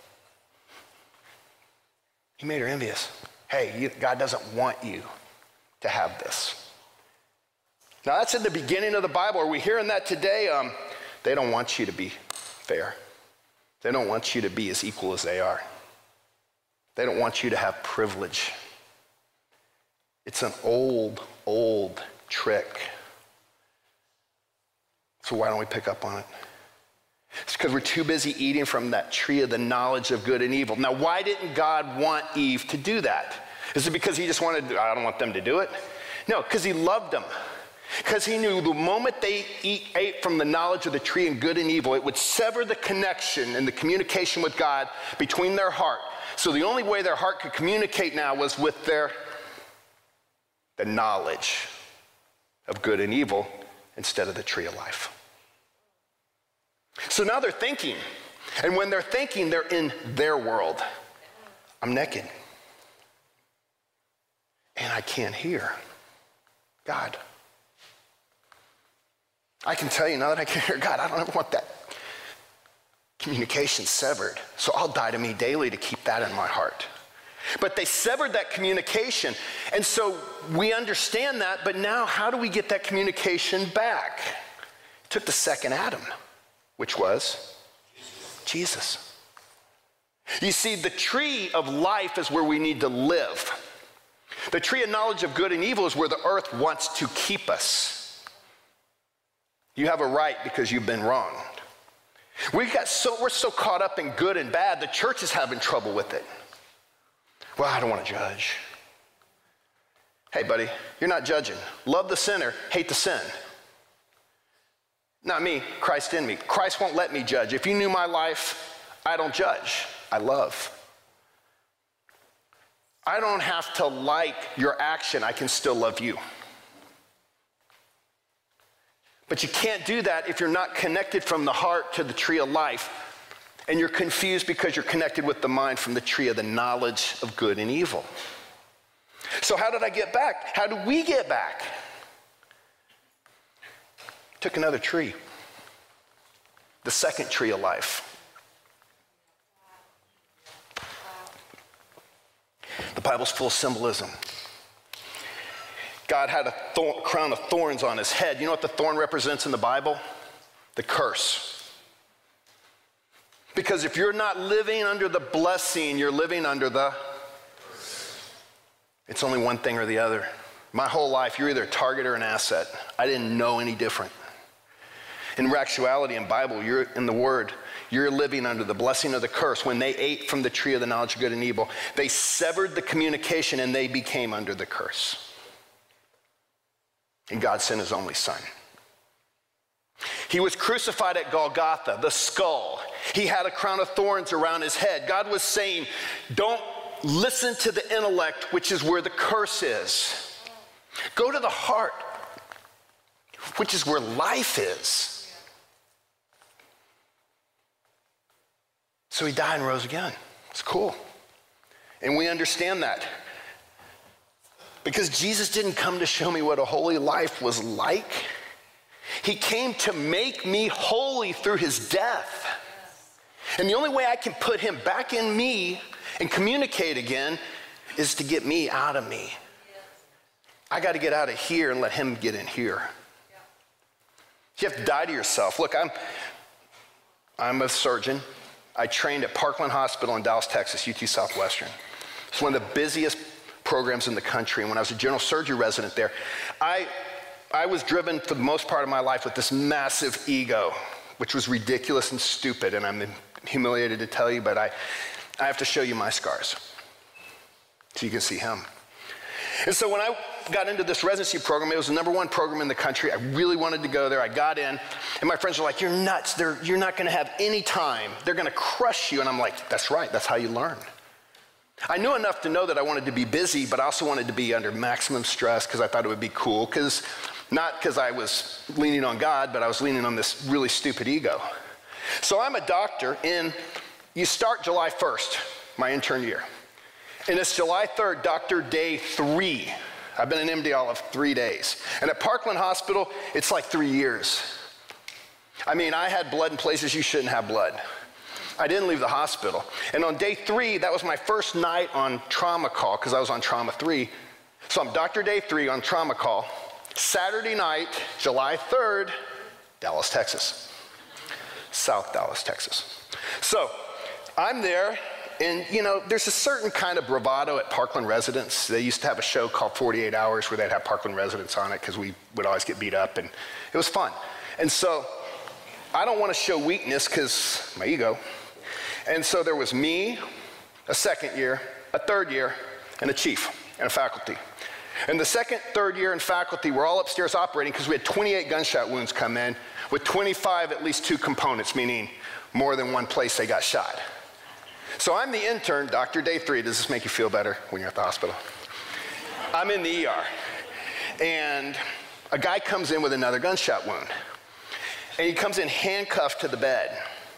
He made her envious. Hey, you, God doesn't want you to have this. Now that's in the beginning of the Bible. Are we hearing that today? Um, they don't want you to be fair. They don't want you to be as equal as they are. They don't want you to have privilege. It's an old, old trick. So why don't we pick up on it? It's because we're too busy eating from that tree of the knowledge of good and evil. Now, why didn't God want Eve to do that? Is it because he just wanted, I don't want them to do it? No, because he loved them. Because he knew the moment they eat, ate from the knowledge of the tree of good and evil, it would sever the connection and the communication with God between their heart. So the only way their heart could communicate now was with their the knowledge of good and evil instead of the tree of life. So now they're thinking, and when they're thinking, they're in their world. I'm naked, and I can't hear God. I can tell you now that I can't hear God, I don't ever want that Communication severed. So I'll die to me daily to keep that in my heart. But they severed that communication. And so we understand that, but now how do we get that communication back? It took the second Adam, which was Jesus. You see, the tree of life is where we need to live. The tree of knowledge of good and evil is where the earth wants to keep us. You have a right because you've been wronged. We got so, we're so caught up in good and bad, the church is having trouble with it. Well, I don't want to judge. Hey, buddy, you're not judging. Love the sinner, hate the sin. Not me, Christ in me. Christ won't let me judge. If you knew my life, I don't judge. I love. I don't have to like your action. I can still love you. But you can't do that if you're not connected from the heart to the tree of life, and you're confused because you're connected with the mind from the tree of the knowledge of good and evil. So how did I get back? How do we get back? Took another tree. The second tree of life. The Bible's full of symbolism. God had a thorn, crown of thorns on his head. You know what the thorn represents in the Bible? The curse. Because if you're not living under the blessing, you're living under the curse. It's only one thing or the other. My whole life, you're either a target or an asset. I didn't know any different. In actuality, in Bible, you're in the Word, you're living under the blessing of the curse. When they ate from the tree of the knowledge of good and evil, they severed the communication and they became under the curse. And God sent his only son. He was crucified at Golgotha, the skull. He had a crown of thorns around his head. God was saying, don't listen to the intellect, which is where the curse is. Go to the heart, which is where life is. So he died and rose again. It's cool. And we understand that. Because Jesus didn't come to show me what a holy life was like. He came to make me holy through his death. And the only way I can put him back in me and communicate again is to get me out of me. I got to get out of here and let him get in here. You have to die to yourself. Look, I'm, I'm a surgeon. I trained at Parkland Hospital in Dallas, Texas, U T Southwestern. It's one of the busiest programs in the country. And when I was a general surgery resident there, I, I was driven for the most part of my life with this massive ego, which was ridiculous and stupid. And I'm humiliated to tell you, but I, I have to show you my scars so you can see him. And so when I got into this residency program, it was the number one program in the country. I really wanted to go there. I got in, and my friends were like, you're nuts. They're, you're not going to have any time. They're going to crush you. And I'm like, that's right. That's how you learn. I knew enough to know that I wanted to be busy, but I also wanted to be under maximum stress because I thought it would be cool. Because not because I was leaning on God, but I was leaning on this really stupid ego. So I'm a doctor, and you start July first, my intern year. And it's July third, doctor day three. I've been an M D all of three days. And at Parkland Hospital, it's like three years. I mean, I had blood in places you shouldn't have blood. I didn't leave the hospital. And on day three, that was my first night on trauma call because I was on trauma three. So I'm doctor day three on trauma call. Saturday night, July third, Dallas, Texas. South Dallas, Texas. So I'm there. And, you know, there's a certain kind of bravado at Parkland residents. They used to have a show called forty-eight hours where they'd have Parkland residents on it because we would always get beat up, and it was fun. And so I don't want to show weakness because my ego. And so there was me, a second year, a third year, and a chief and a faculty. And the second, third year and faculty were all upstairs operating because we had twenty-eight gunshot wounds come in with twenty-five at least two components, meaning more than one place they got shot. So I'm the intern, doctor day three. Does this make you feel better when you're at the hospital? I'm in the E R. And a guy comes in with another gunshot wound. And he comes in handcuffed to the bed.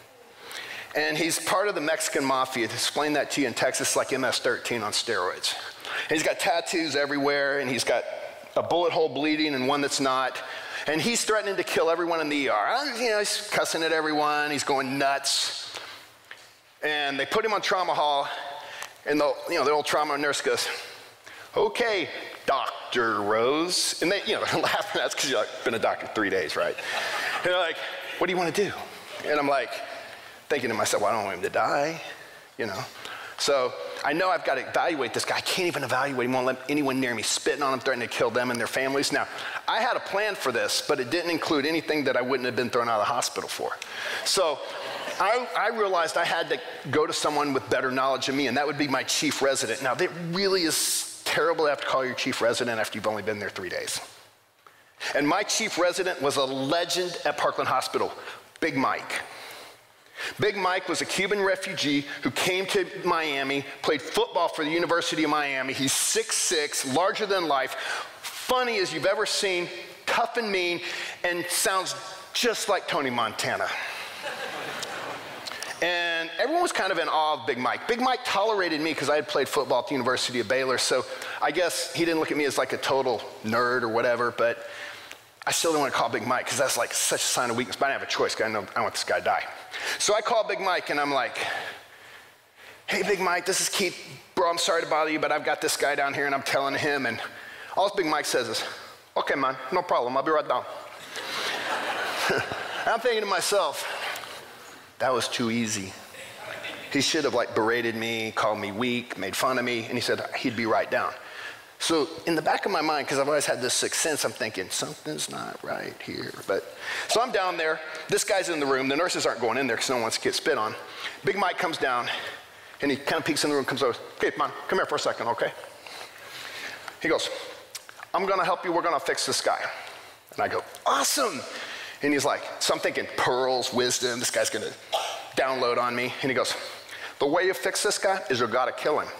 And he's part of the Mexican mafia. To explain that to you in Texas, like M S thirteen on steroids. And he's got tattoos everywhere, and he's got a bullet hole bleeding and one that's not. And he's threatening to kill everyone in the E R. You know, he's cussing at everyone. He's going nuts. And they put him on trauma hall. And the, you know, the old trauma nurse goes, okay, Doctor Rose. And they, you know, they're laughing. That's because you've like, been a doctor three days, right? And they're like, what do you want to do? And I'm like, thinking to myself, well, I don't want him to die, you know. So I know I've got to evaluate this guy. I can't even evaluate him. Won't let anyone near me, spitting on him, threatening to kill them and their families. Now, I had a plan for this, but it didn't include anything that I wouldn't have been thrown out of the hospital for. So I, I realized I had to go to someone with better knowledge than me, and that would be my chief resident. Now, it really is terrible to have to call your chief resident after you've only been there three days. And my chief resident was a legend at Parkland Hospital, Big Mike. Big Mike was a Cuban refugee who came to Miami, played football for the University of Miami. He's six six, larger than life, funny as you've ever seen, tough and mean, and sounds just like Tony Montana. And everyone was kind of in awe of Big Mike. Big Mike tolerated me because I had played football at the University of Baylor, so I guess he didn't look at me as like a total nerd or whatever, but I still didn't want to call Big Mike because that's like such a sign of weakness, but I didn't have a choice because I know I want this guy to die. So I called Big Mike and I'm like, hey, Big Mike, this is Keith. Bro, I'm sorry to bother you, but I've got this guy down here and I'm telling him, and all Big Mike says is, okay, man, no problem, I'll be right down. I'm thinking to myself, that was too easy. He should have like berated me, called me weak, made fun of me, and he said he'd be right down. So in the back of my mind, because I've always had this sixth sense, I'm thinking, something's not right here. But so I'm down there. This guy's in the room. The nurses aren't going in there because no one wants to get spit on. Big Mike comes down, and he kind of peeks in the room, comes over. Okay, man, come here for a second, okay? He goes, I'm going to help you. We're going to fix this guy. And I go, awesome. And he's like, so I'm thinking pearls, wisdom. This guy's going to download on me. And he goes, the way you fix this guy is you've got to kill him.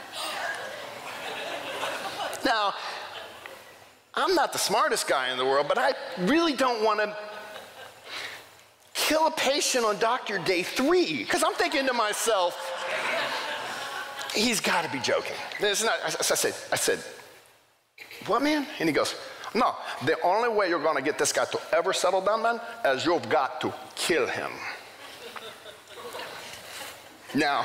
Now, I'm not the smartest guy in the world, but I really don't want to kill a patient on doctor day three, because I'm thinking to myself, he's got to be joking. It's not, I, I said, I said, what, man? And he goes, no, the only way you're going to get this guy to ever settle down, man, is you've got to kill him. Now,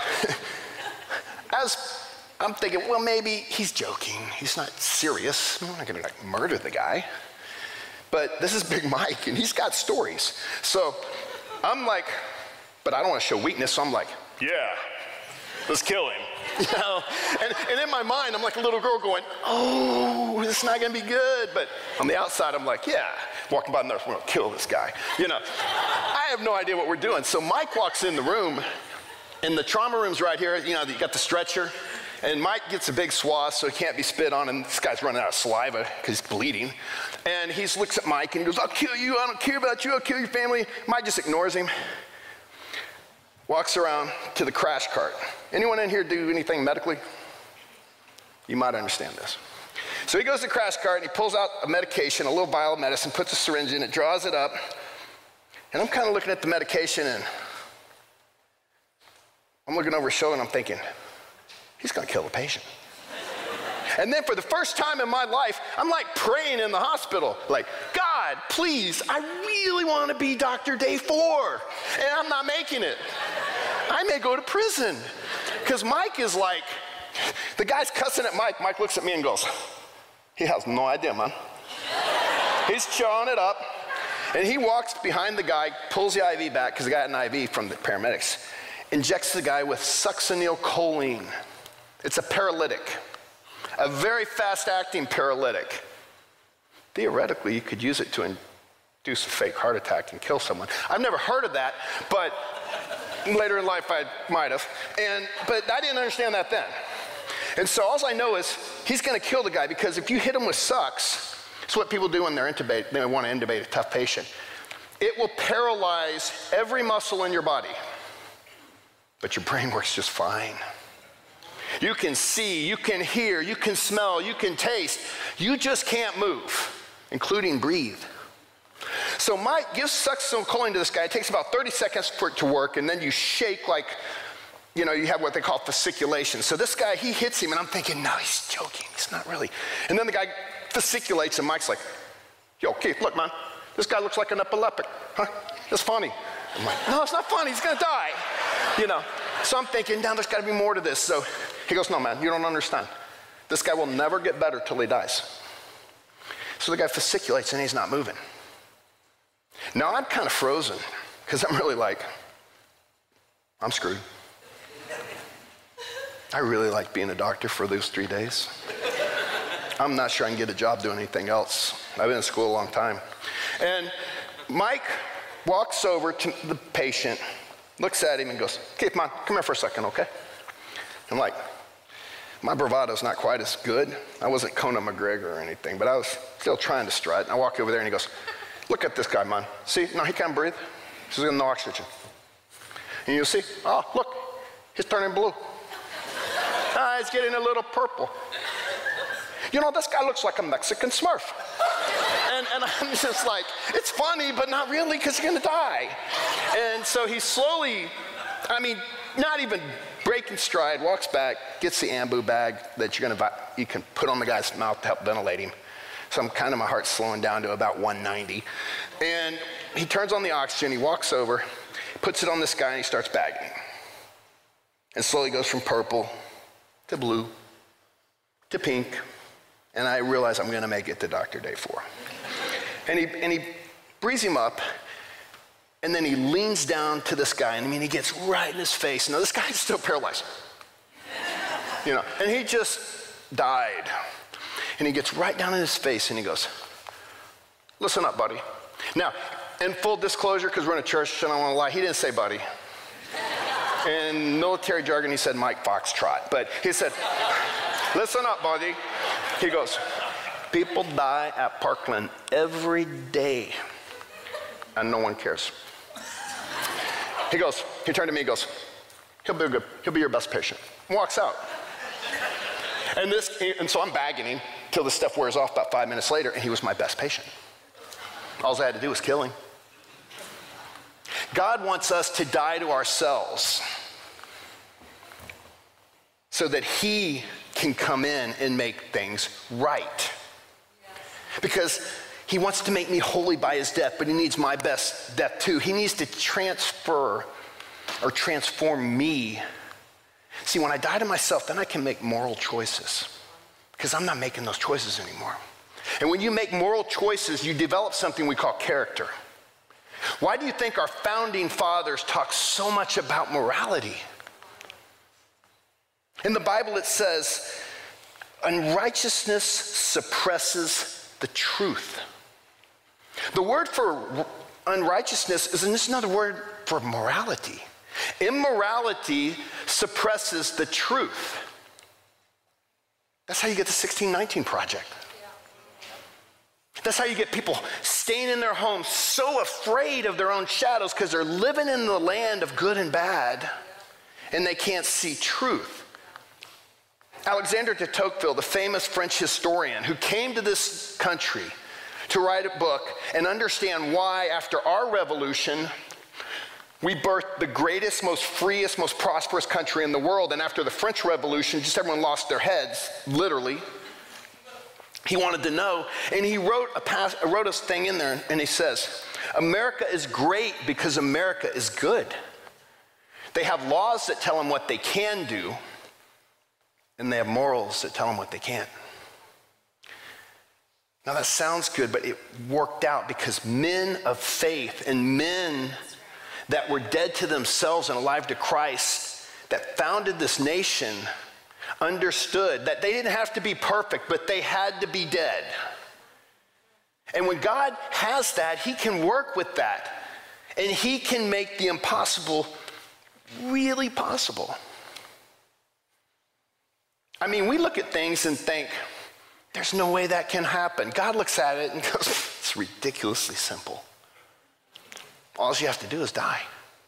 as I'm thinking, well, maybe he's joking. He's not serious. I'm not going to like murder the guy. But this is Big Mike, and he's got stories. So I'm like, but I don't want to show weakness. So I'm like, yeah, let's kill him. You know? And, and in my mind, I'm like a little girl going, oh, this is not going to be good. But on the outside, I'm like, yeah, walking by the nurse, we're going to kill this guy. You know, I have no idea what we're doing. So Mike walks in the room, and the trauma room's right here. You know, you got the stretcher. And Mike gets a big swath, so he can't be spit on, and this guy's running out of saliva because he's bleeding. And he looks at Mike and he goes, I'll kill you, I don't care about you, I'll kill your family. Mike just ignores him. Walks around to the crash cart. Anyone in here do anything medically? You might understand this. So he goes to the crash cart and he pulls out a medication, a little vial of medicine, puts a syringe in it, draws it up. And I'm kind of looking at the medication and I'm looking over his shoulder and I'm thinking, he's going to kill the patient. And then for the first time in my life, I'm like praying in the hospital, like, God, please, I really want to be Doctor Day four, and I'm not making it. I may go to prison. Because Mike is like, the guy's cussing at Mike. Mike looks at me and goes, he has no idea, man. He's chawing it up, and he walks behind the guy, pulls the I V back, because the guy had an I V from the paramedics, injects the guy with succinylcholine. It's a paralytic, a very fast-acting paralytic. Theoretically, you could use it to induce a fake heart attack and kill someone. I've never heard of that, but later in life I might have. And but I didn't understand that then. And so all I know is he's going to kill the guy, because if you hit him with sucks, it's what people do when they're intubate, they want to intubate a tough patient. It will paralyze every muscle in your body, but your brain works just fine. You can see, you can hear, you can smell, you can taste. You just can't move, including breathe. So Mike gives succinylcholine to this guy. It takes about thirty seconds for it to work, and then you shake like, you know, you have what they call fasciculation. So this guy, he hits him, and I'm thinking, no, he's joking. He's not really. And then the guy fasciculates, and Mike's like, Yo, Keith, look, man, this guy looks like an epileptic. Huh? It's funny. I'm like, no, it's not funny. He's going to die. You know, so I'm thinking, now there's got to be more to this. So he goes, no, man, you don't understand. This guy will never get better till he dies. So the guy fasciculates and he's not moving. Now I'm kind of frozen because I'm really like, I'm screwed. I really like being a doctor for those three days. I'm not sure I can get a job doing anything else. I've been in school a long time. And Mike walks over to the patient, looks at him and goes, Keith, man, come here for a second, okay? I'm like, my bravado's not quite as good. I wasn't Conor McGregor or anything, but I was still trying to strut. And I walk over there and he goes, look at this guy, man. See, no, he can't breathe. He's got no oxygen. And you see, oh, look, he's turning blue. Ah, he's getting a little purple. You know, this guy looks like a Mexican Smurf. And, and I'm just like, it's funny, but not really, because he's going to die. And so he slowly, I mean, not even breaking stride, walks back, gets the ambu bag that you're going to, you can put on the guy's mouth to help ventilate him. So I'm kind of, my heart's slowing down to about one ninety. And he turns on the oxygen, he walks over, puts it on this guy, and he starts bagging. And slowly goes from purple to blue to pink. And I realize I'm going to make it to Doctor Day four. And he, and he breathes him up, and then he leans down to this guy, and I mean, he gets right in his face. Now, this guy's still paralyzed. You know, and he just died. And he gets right down in his face, and he goes, listen up, buddy. Now, in full disclosure, because we're in a church, and I don't want to lie, he didn't say buddy. In military jargon, he said Mike Foxtrot. But he said, listen up, buddy. He goes, people die at Parkland every day, and no one cares. He goes, he turned to me, he goes, he'll be good, he'll be your best patient. Walks out. And this, and so I'm bagging him till the stuff wears off about five minutes later, and he was my best patient. All I had to do was kill him. God wants us to die to ourselves so that he can come in and make things right. Because he wants to make me holy by his death, but he needs my best death too. He needs to transfer or transform me. See, when I die to myself, then I can make moral choices because I'm not making those choices anymore. And when you make moral choices, you develop something we call character. Why do you think our founding fathers talk so much about morality? In the Bible, it says, unrighteousness suppresses the truth. The word for unrighteousness is just another word for morality. Immorality suppresses the truth. That's how you get the sixteen nineteen Project. That's how you get people staying in their homes so afraid of their own shadows because they're living in the land of good and bad and they can't see truth. Alexander de Tocqueville, the famous French historian who came to this country to write a book and understand why after our revolution we birthed the greatest, most freest, most prosperous country in the world, and after the French Revolution just everyone lost their heads, literally. He wanted to know, and he wrote a, pass, wrote a thing in there, and he says, America is great because America is good. They have laws that tell them what they can do, and they have morals that tell them what they can't. Now that sounds good, but it worked out because men of faith and men that were dead to themselves and alive to Christ that founded this nation understood that they didn't have to be perfect, but they had to be dead. And when God has that, he can work with that. And he can make the impossible really possible. I mean, we look at things and think, there's no way that can happen. God looks at it and goes, it's ridiculously simple. All you have to do is die.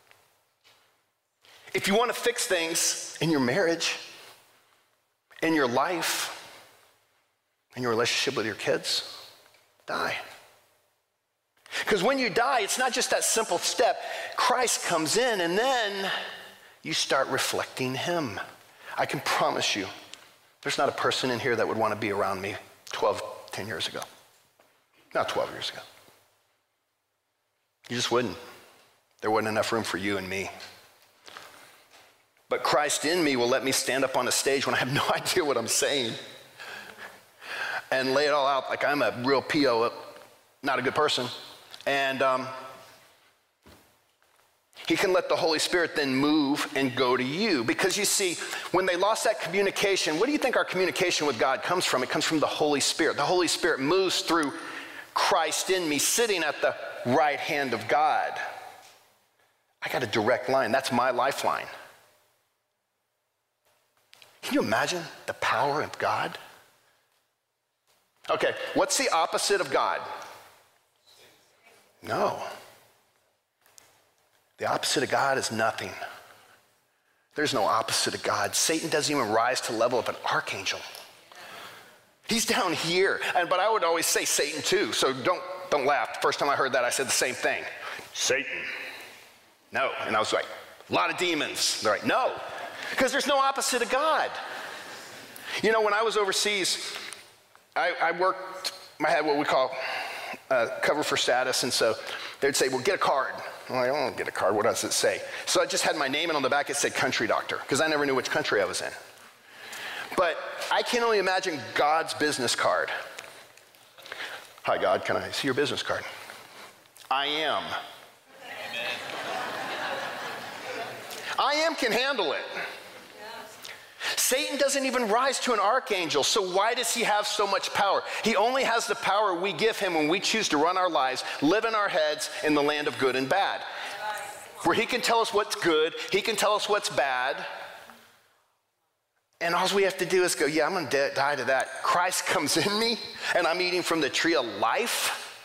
If you want to fix things in your marriage, in your life, in your relationship with your kids, die. Because when you die, it's not just that simple step. Christ comes in and then you start reflecting him. I can promise you, there's not a person in here that would want to be around me twelve, ten years ago. Not twelve years ago. You just wouldn't. There wasn't enough room for you and me. But Christ in me will let me stand up on a stage when I have no idea what I'm saying and lay it all out like I'm a real P O, not a good person. And um, he can let the Holy Spirit then move and go to you. Because you see, when they lost that communication, what do you think our communication with God comes from? It comes from the Holy Spirit. The Holy Spirit moves through Christ in me, sitting at the right hand of God. I got a direct line. That's my lifeline. Can you imagine the power of God? Okay, what's the opposite of God? No. The opposite of God is nothing. There's no opposite of God. Satan doesn't even rise to the level of an archangel. He's down here. And but I would always say Satan too, so don't don't laugh. First time I heard that, I said the same thing. Satan. No. And I was like, a lot of demons. They're like, no. Because there's no opposite of God. You know, when I was overseas, I, I worked, I had what we call uh, cover for status, and so they'd say, well, get a card. I'm like, I don't get a card, what does it say? So I just had my name, and on the back it said country doctor, because I never knew which country I was in. But I can only imagine God's business card. Hi, God, can I see your business card? I am. Amen. I am can handle it. Satan doesn't even rise to an archangel, so why does he have so much power? He only has the power we give him when we choose to run our lives, live in our heads in the land of good and bad. Where he can tell us what's good, he can tell us what's bad, and all we have to do is go, yeah, I'm going to die to that. Christ comes in me, and I'm eating from the tree of life,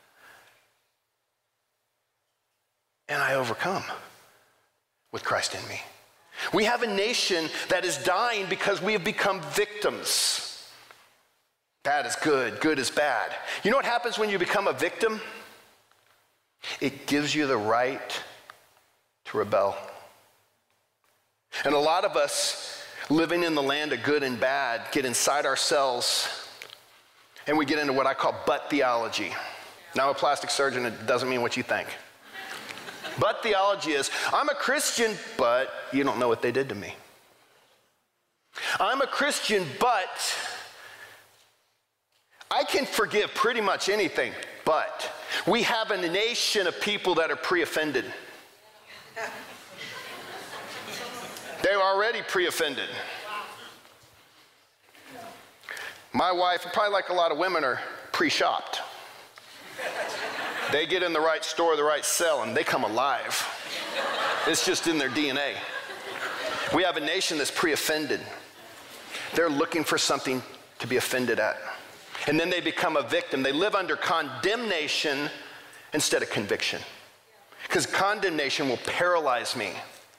and I overcome with Christ in me. We have a nation that is dying because we have become victims. Bad is good, good is bad. You know what happens when you become a victim? It gives you the right to rebel. And a lot of us living in the land of good and bad get inside ourselves and we get into what I call butt theology. Now I'm a plastic surgeon, it doesn't mean what you think. But theology is, I'm a Christian, but you don't know what they did to me. I'm a Christian, but I can forgive pretty much anything, but we have a nation of people that are pre-offended. They're already pre-offended. My wife, probably like a lot of women, are pre-shopped. They get in the right store, the right cell, and they come alive. It's just in their D N A. We have a nation that's pre-offended. They're looking for something to be offended at. And then they become a victim. They live under condemnation instead of conviction. Because condemnation will paralyze me.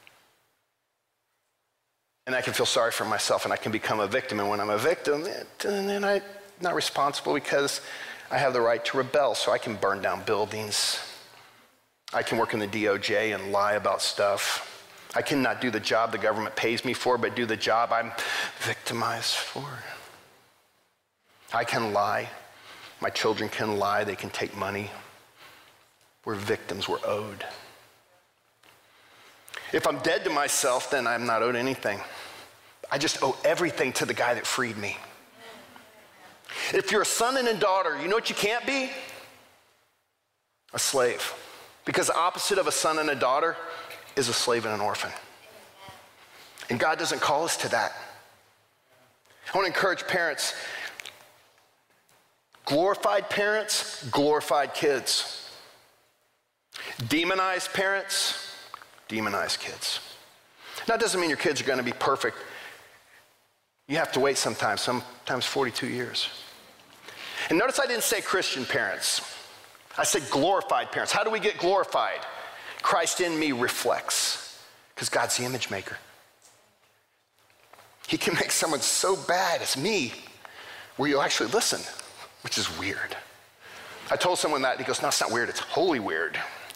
And I can feel sorry for myself, and I can become a victim. And when I'm a victim, then I'm not responsible because I have the right to rebel, so I can burn down buildings. I can work in the D O J and lie about stuff. I cannot do the job the government pays me for, but do the job I'm victimized for. I can lie. My children can lie. They can take money. We're victims. We're owed. If I'm dead to myself, then I'm not owed anything. I just owe everything to the guy that freed me. If you're a son and a daughter, you know what you can't be? A slave. Because the opposite of a son and a daughter is a slave and an orphan. And God doesn't call us to that. I want to encourage parents. Glorified parents, glorified kids. Demonized parents, demonized kids. Now, that doesn't mean your kids are going to be perfect. You have to wait sometimes, sometimes forty-two years. And notice I didn't say Christian parents. I said glorified parents. How do we get glorified? Christ in me reflects, because God's the image maker. He can make someone so bad as me where you'll actually listen, which is weird. I told someone that, and he goes, no, it's not weird, it's holy weird.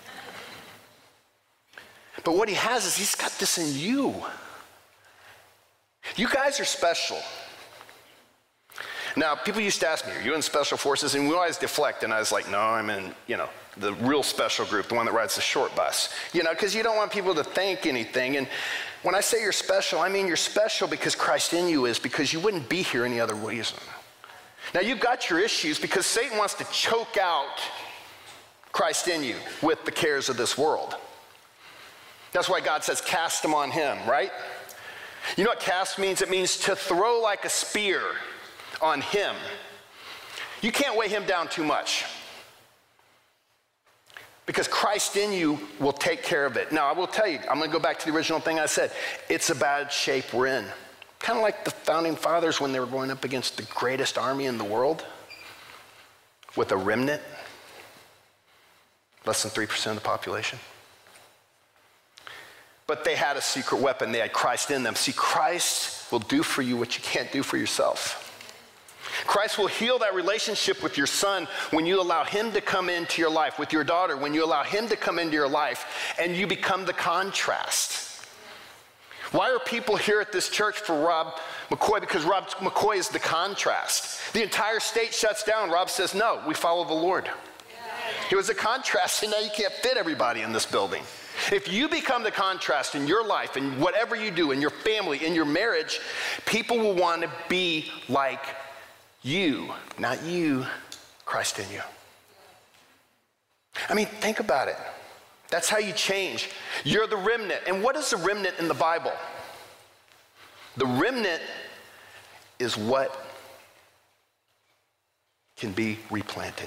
But what he has is he's got this in you. You guys are special. Now, people used to ask me, are you in special forces? And we always deflect, and I was like, no, I'm in, you know, the real special group, the one that rides the short bus. You know, because you don't want people to think anything. And when I say you're special, I mean you're special because Christ in you is, because you wouldn't be here any other reason. Now, you've got your issues because Satan wants to choke out Christ in you with the cares of this world. That's why God says, cast them on him, right? You know what cast means? It means to throw like a spear on him. You can't weigh him down too much, because Christ in you will take care of it. Now, I will tell you, I'm going to go back to the original thing I said. It's a bad shape we're in. Kind of like the founding fathers when they were going up against the greatest army in the world with a remnant, less than three percent of the population. But they had a secret weapon. They had Christ in them. See, Christ will do for you what you can't do for yourself. Christ will heal that relationship with your son when you allow him to come into your life, with your daughter, when you allow him to come into your life, and you become the contrast. Why are people here at this church for Rob McCoy? Because Rob McCoy is the contrast. The entire state shuts down. Rob says, no, we follow the Lord. He was a contrast, and now you can't fit everybody in this building. If you become the contrast in your life, and whatever you do, in your family, in your marriage, people will want to be like you, not you, Christ in you. I mean, think about it. That's how you change. You're the remnant. And what is the remnant in the Bible? The remnant is what can be replanted.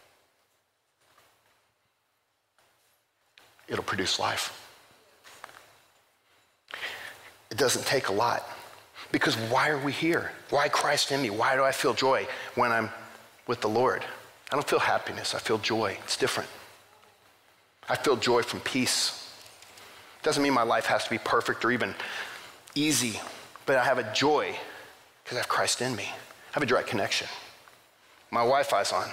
It'll produce life. It doesn't take a lot. Because why are we here? Why Christ in me? Why do I feel joy when I'm with the Lord? I don't feel happiness. I feel joy. It's different. I feel joy from peace. Doesn't mean my life has to be perfect or even easy, but I have a joy because I have Christ in me. I have a direct connection. My Wi-Fi's on.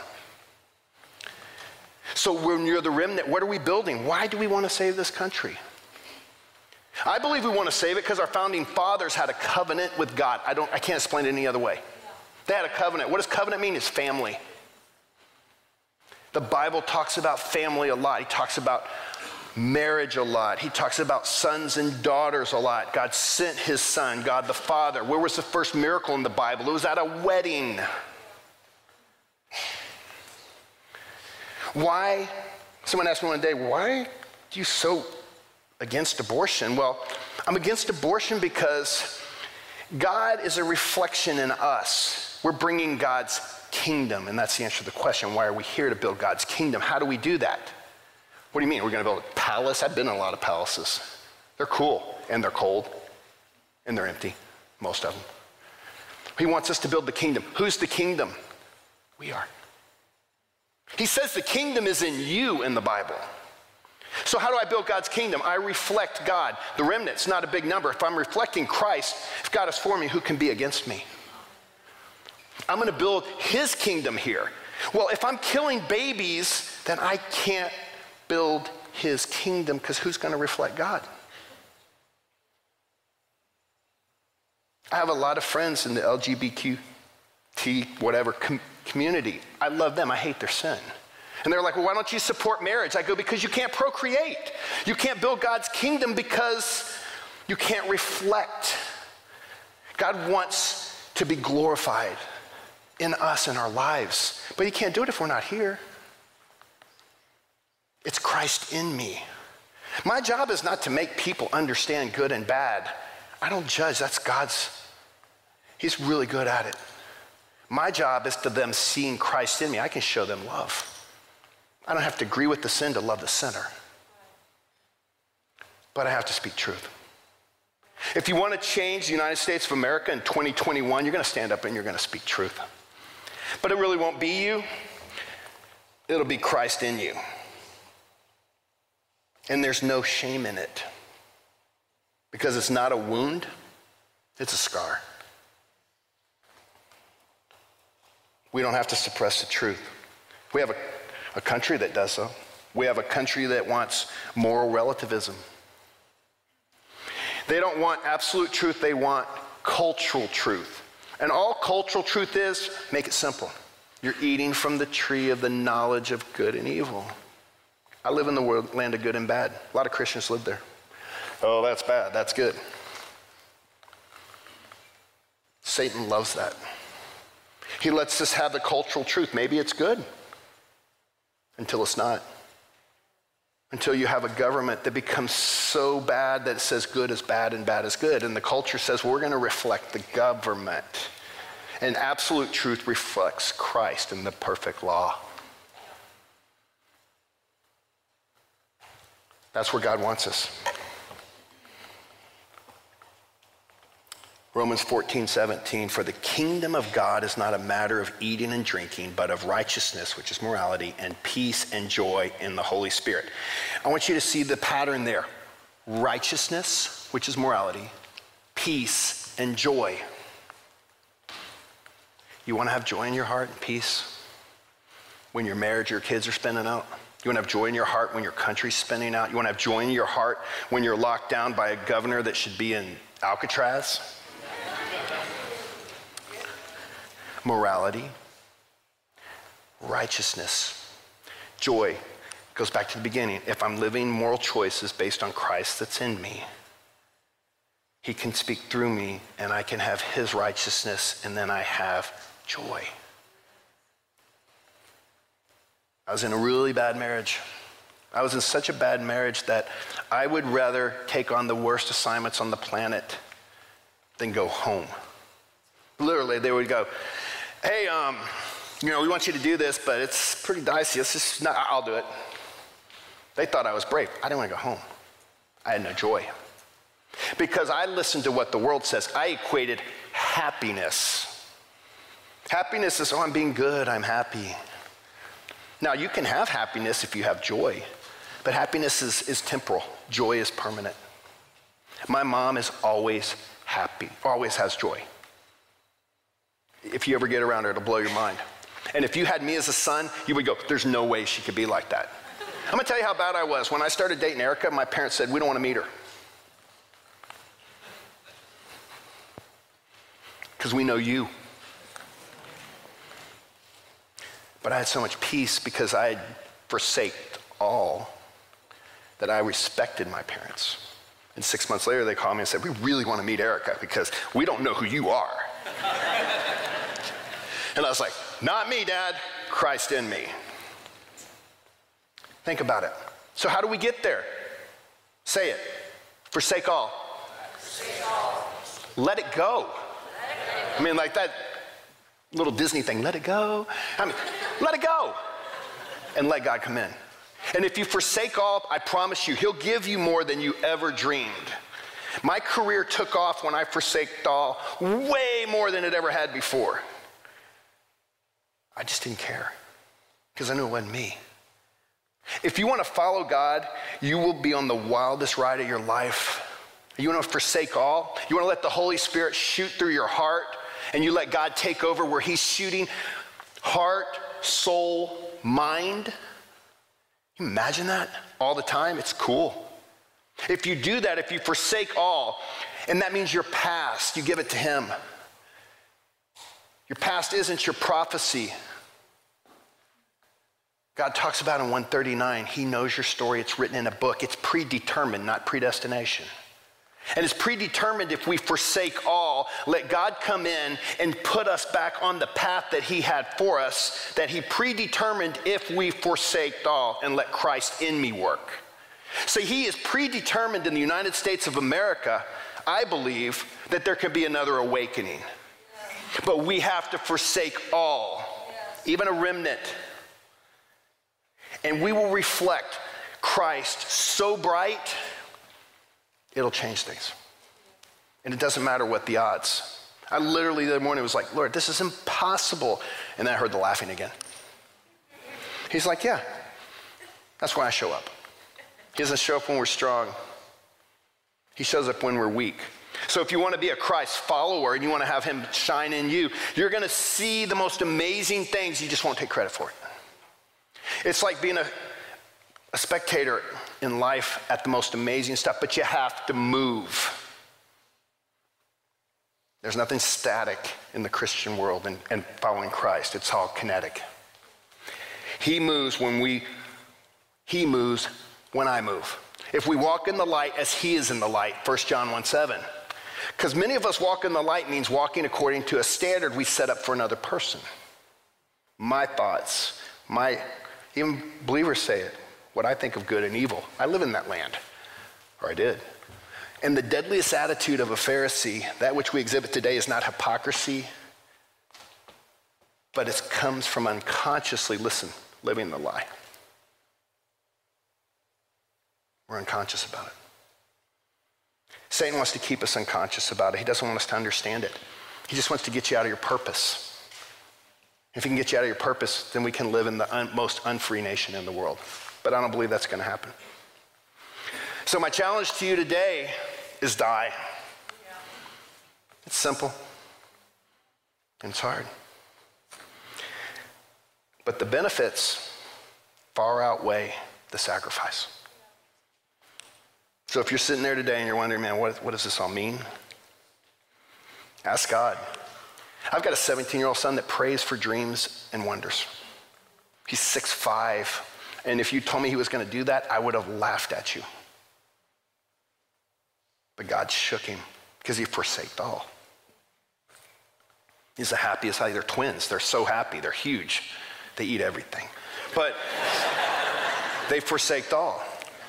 So when you're the remnant, what are we building? Why do we want to save this country? I believe we want to save it because our founding fathers had a covenant with God. I don't, I can't explain it any other way. They had a covenant. What does covenant mean? It's family. The Bible talks about family a lot. He talks about marriage a lot. He talks about sons and daughters a lot. God sent his son, God the Father. Where was the first miracle in the Bible? It was at a wedding. Why? Someone asked me one day, why are you so against abortion? Well, I'm against abortion because God is a reflection in us. We're bringing God's kingdom, and that's the answer to the question. Why are we here to build God's kingdom? How do we do that? What do you mean? We're going to build a palace? I've been in a lot of palaces. They're cool, and they're cold, and they're empty, most of them. He wants us to build the kingdom. Who's the kingdom? We are. He says the kingdom is in you in the Bible. So how do I build God's kingdom? I reflect God. The remnant's not a big number. If I'm reflecting Christ, if God is for me, who can be against me? I'm going to build his kingdom here. Well, if I'm killing babies, then I can't build his kingdom, because who's going to reflect God? I have a lot of friends in the L G B T whatever com- community. I love them. I hate their sin. And they're like, well, why don't you support marriage? I go, because you can't procreate. You can't build God's kingdom because you can't reflect. God wants to be glorified in us, in our lives. But he can't do it if we're not here. It's Christ in me. My job is not to make people understand good and bad. I don't judge. That's God's. He's really good at it. My job is to them seeing Christ in me. I can show them love. I don't have to agree with the sin to love the sinner. But I have to speak truth. If you want to change the United States of America in twenty twenty-one, you're going to stand up and you're going to speak truth. But it really won't be you. It'll be Christ in you. And there's no shame in it. Because it's not a wound, it's a scar. We don't have to suppress the truth. We have a, a country that does so. We have a country that wants moral relativism. They don't want absolute truth, they want cultural truth. And all cultural truth is, make it simple. You're eating from the tree of the knowledge of good and evil. I live in the world, land of good and bad. A lot of Christians live there. Oh, that's bad, that's good. Satan loves that. He lets us have the cultural truth. Maybe it's good until it's not. Until you have a government that becomes so bad that it says good is bad and bad is good. And the culture says we're going to reflect the government. And absolute truth reflects Christ and the perfect law. That's where God wants us. Romans fourteen seventeen, for the kingdom of God is not a matter of eating and drinking, but of righteousness, which is morality, and peace and joy in the Holy Spirit. I want you to see the pattern there. Righteousness, which is morality, peace and joy. You want to have joy in your heart and peace when your marriage, your kids are spinning out? You want to have joy in your heart when your country's spinning out? You want to have joy in your heart when you're locked down by a governor that should be in Alcatraz? Morality, righteousness, joy. Goes back to the beginning. If I'm living moral choices based on Christ that's in me, he can speak through me and I can have his righteousness, and then I have joy. I was in a really bad marriage. I was in such a bad marriage that I would rather take on the worst assignments on the planet than go home. Literally, they would go, hey, um, you know, we want you to do this, but it's pretty dicey. It's just not, I'll do it. They thought I was brave. I didn't want to go home. I had no joy. Because I listened to what the world says. I equated happiness. Happiness is, oh, I'm being good, I'm happy. Now, you can have happiness if you have joy, but happiness is, is temporal. Joy is permanent. My mom is always happy, always has joy. If you ever get around her, it'll blow your mind. And if you had me as a son, you would go, there's no way she could be like that. I'm gonna tell you how bad I was. When I started dating Erica, my parents said, we don't wanna meet her. Because we know you. But I had so much peace because I had forsaked all that I respected my parents. And six months later, they called me and said, we really want to meet Erica because we don't know who you are. And I was like, not me, Dad, Christ in me. Think about it. So how do we get there? Say it. Forsake all. Forsake all. Let it go. Let it go. I mean, like that little Disney thing, let it go. I mean, let it go. And let God come in. And if you forsake all, I promise you, he'll give you more than you ever dreamed. My career took off when I forsaked all, way more than it ever had before. I just didn't care because I knew it wasn't me. If you want to follow God, you will be on the wildest ride of your life. You want to forsake all? You want to let the Holy Spirit shoot through your heart and you let God take over where he's shooting heart, soul, mind? Can you imagine that all the time? It's cool. If you do that, if you forsake all, and that means your past, you give it to him. Your past isn't your prophecy. God talks about in one thirty-nine, he knows your story. It's written in a book. It's predetermined, not predestination. And it's predetermined if we forsake all, let God come in and put us back on the path that he had for us, that he predetermined if we forsake all and let Christ in me work. So he is predetermined in the United States of America, I believe, that there could be another awakening. But we have to forsake all, even a remnant. And we will reflect Christ so bright, it'll change things. And it doesn't matter what the odds. I literally the other morning was like, Lord, this is impossible. And then I heard the laughing again. He's like, yeah, that's why I show up. He doesn't show up when we're strong. He shows up when we're weak. So if you want to be a Christ follower and you want to have him shine in you, you're going to see the most amazing things. You just won't take credit for it. It's like being a, a spectator in life at the most amazing stuff, but you have to move. There's nothing static in the Christian world and, and following Christ. It's all kinetic. He moves when we, he moves when I move. If we walk in the light as he is in the light, First John one seven. Because many of us walk in the light means walking according to a standard we set up for another person. My thoughts, my, even believers say it, what I think of good and evil. I live in that land, or I did. And the deadliest attitude of a Pharisee, that which we exhibit today, is not hypocrisy, but it comes from unconsciously, listen, living the lie. We're unconscious about it. Satan wants to keep us unconscious about it. He doesn't want us to understand it. He just wants to get you out of your purpose. If he can get you out of your purpose, then we can live in the un- most unfree nation in the world. But I don't believe that's going to happen. So my challenge to you today is die. Yeah. It's simple. And it's hard. But the benefits far outweigh the sacrifice. So if you're sitting there today and you're wondering, man, what, what does this all mean? Ask God. I've got a seventeen-year-old son that prays for dreams and wonders. He's six foot five, and if you told me he was going to do that, I would have laughed at you. But God shook him because he forsaked all. He's the happiest. They're twins. They're so happy. They're huge. They eat everything. But they forsaked all.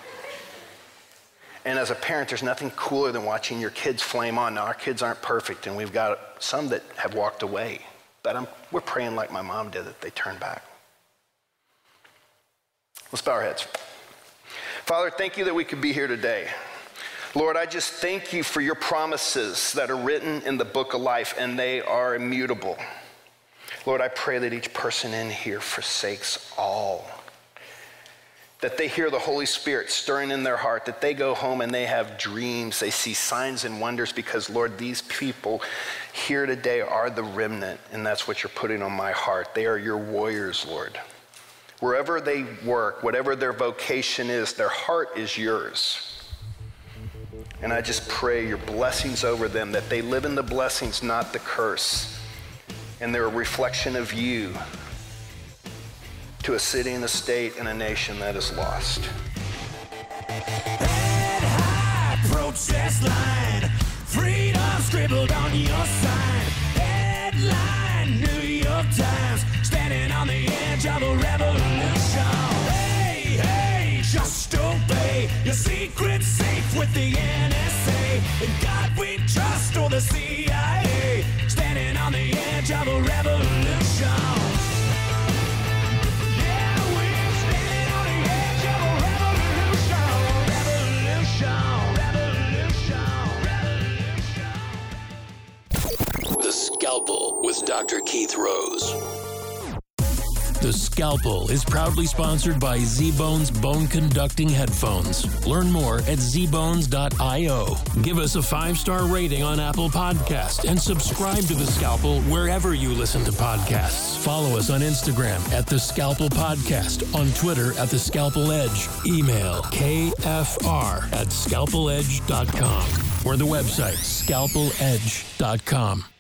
And as a parent, there's nothing cooler than watching your kids flame on. Now, our kids aren't perfect, and we've got some that have walked away. But I'm, we're praying like my mom did, that they turn back. Let's bow our heads. Father, thank you that we could be here today. Lord, I just thank you for your promises that are written in the book of life, and they are immutable. Lord, I pray that each person in here forsakes all. That they hear the Holy Spirit stirring in their heart, that they go home and they have dreams, they see signs and wonders, because, Lord, these people here today are the remnant, and that's what you're putting on my heart. They are your warriors, Lord. Wherever they work, whatever their vocation is, their heart is yours. And I just pray your blessings over them, that they live in the blessings, not the curse, and they're a reflection of you to a city and a state and a nation that is lost. Head high, protest line, freedom scribbled on your sign. Headline, New York Times, standing on the edge of a revolution. Hey, hey, just obey your secret safe with the N S A. In God we trust, or the C I A, standing on the edge of a revolution. Scalpel with Doctor Keith Rose. The Scalpel is proudly sponsored by Z-Bones Bone Conducting Headphones. Learn more at z bones dot io. Give us a five-star rating on Apple Podcasts and subscribe to The Scalpel wherever you listen to podcasts. Follow us on Instagram at The Scalpel Podcast, on Twitter at The Scalpel Edge, email k f r at scalpel edge dot com, or the website scalpel edge dot com.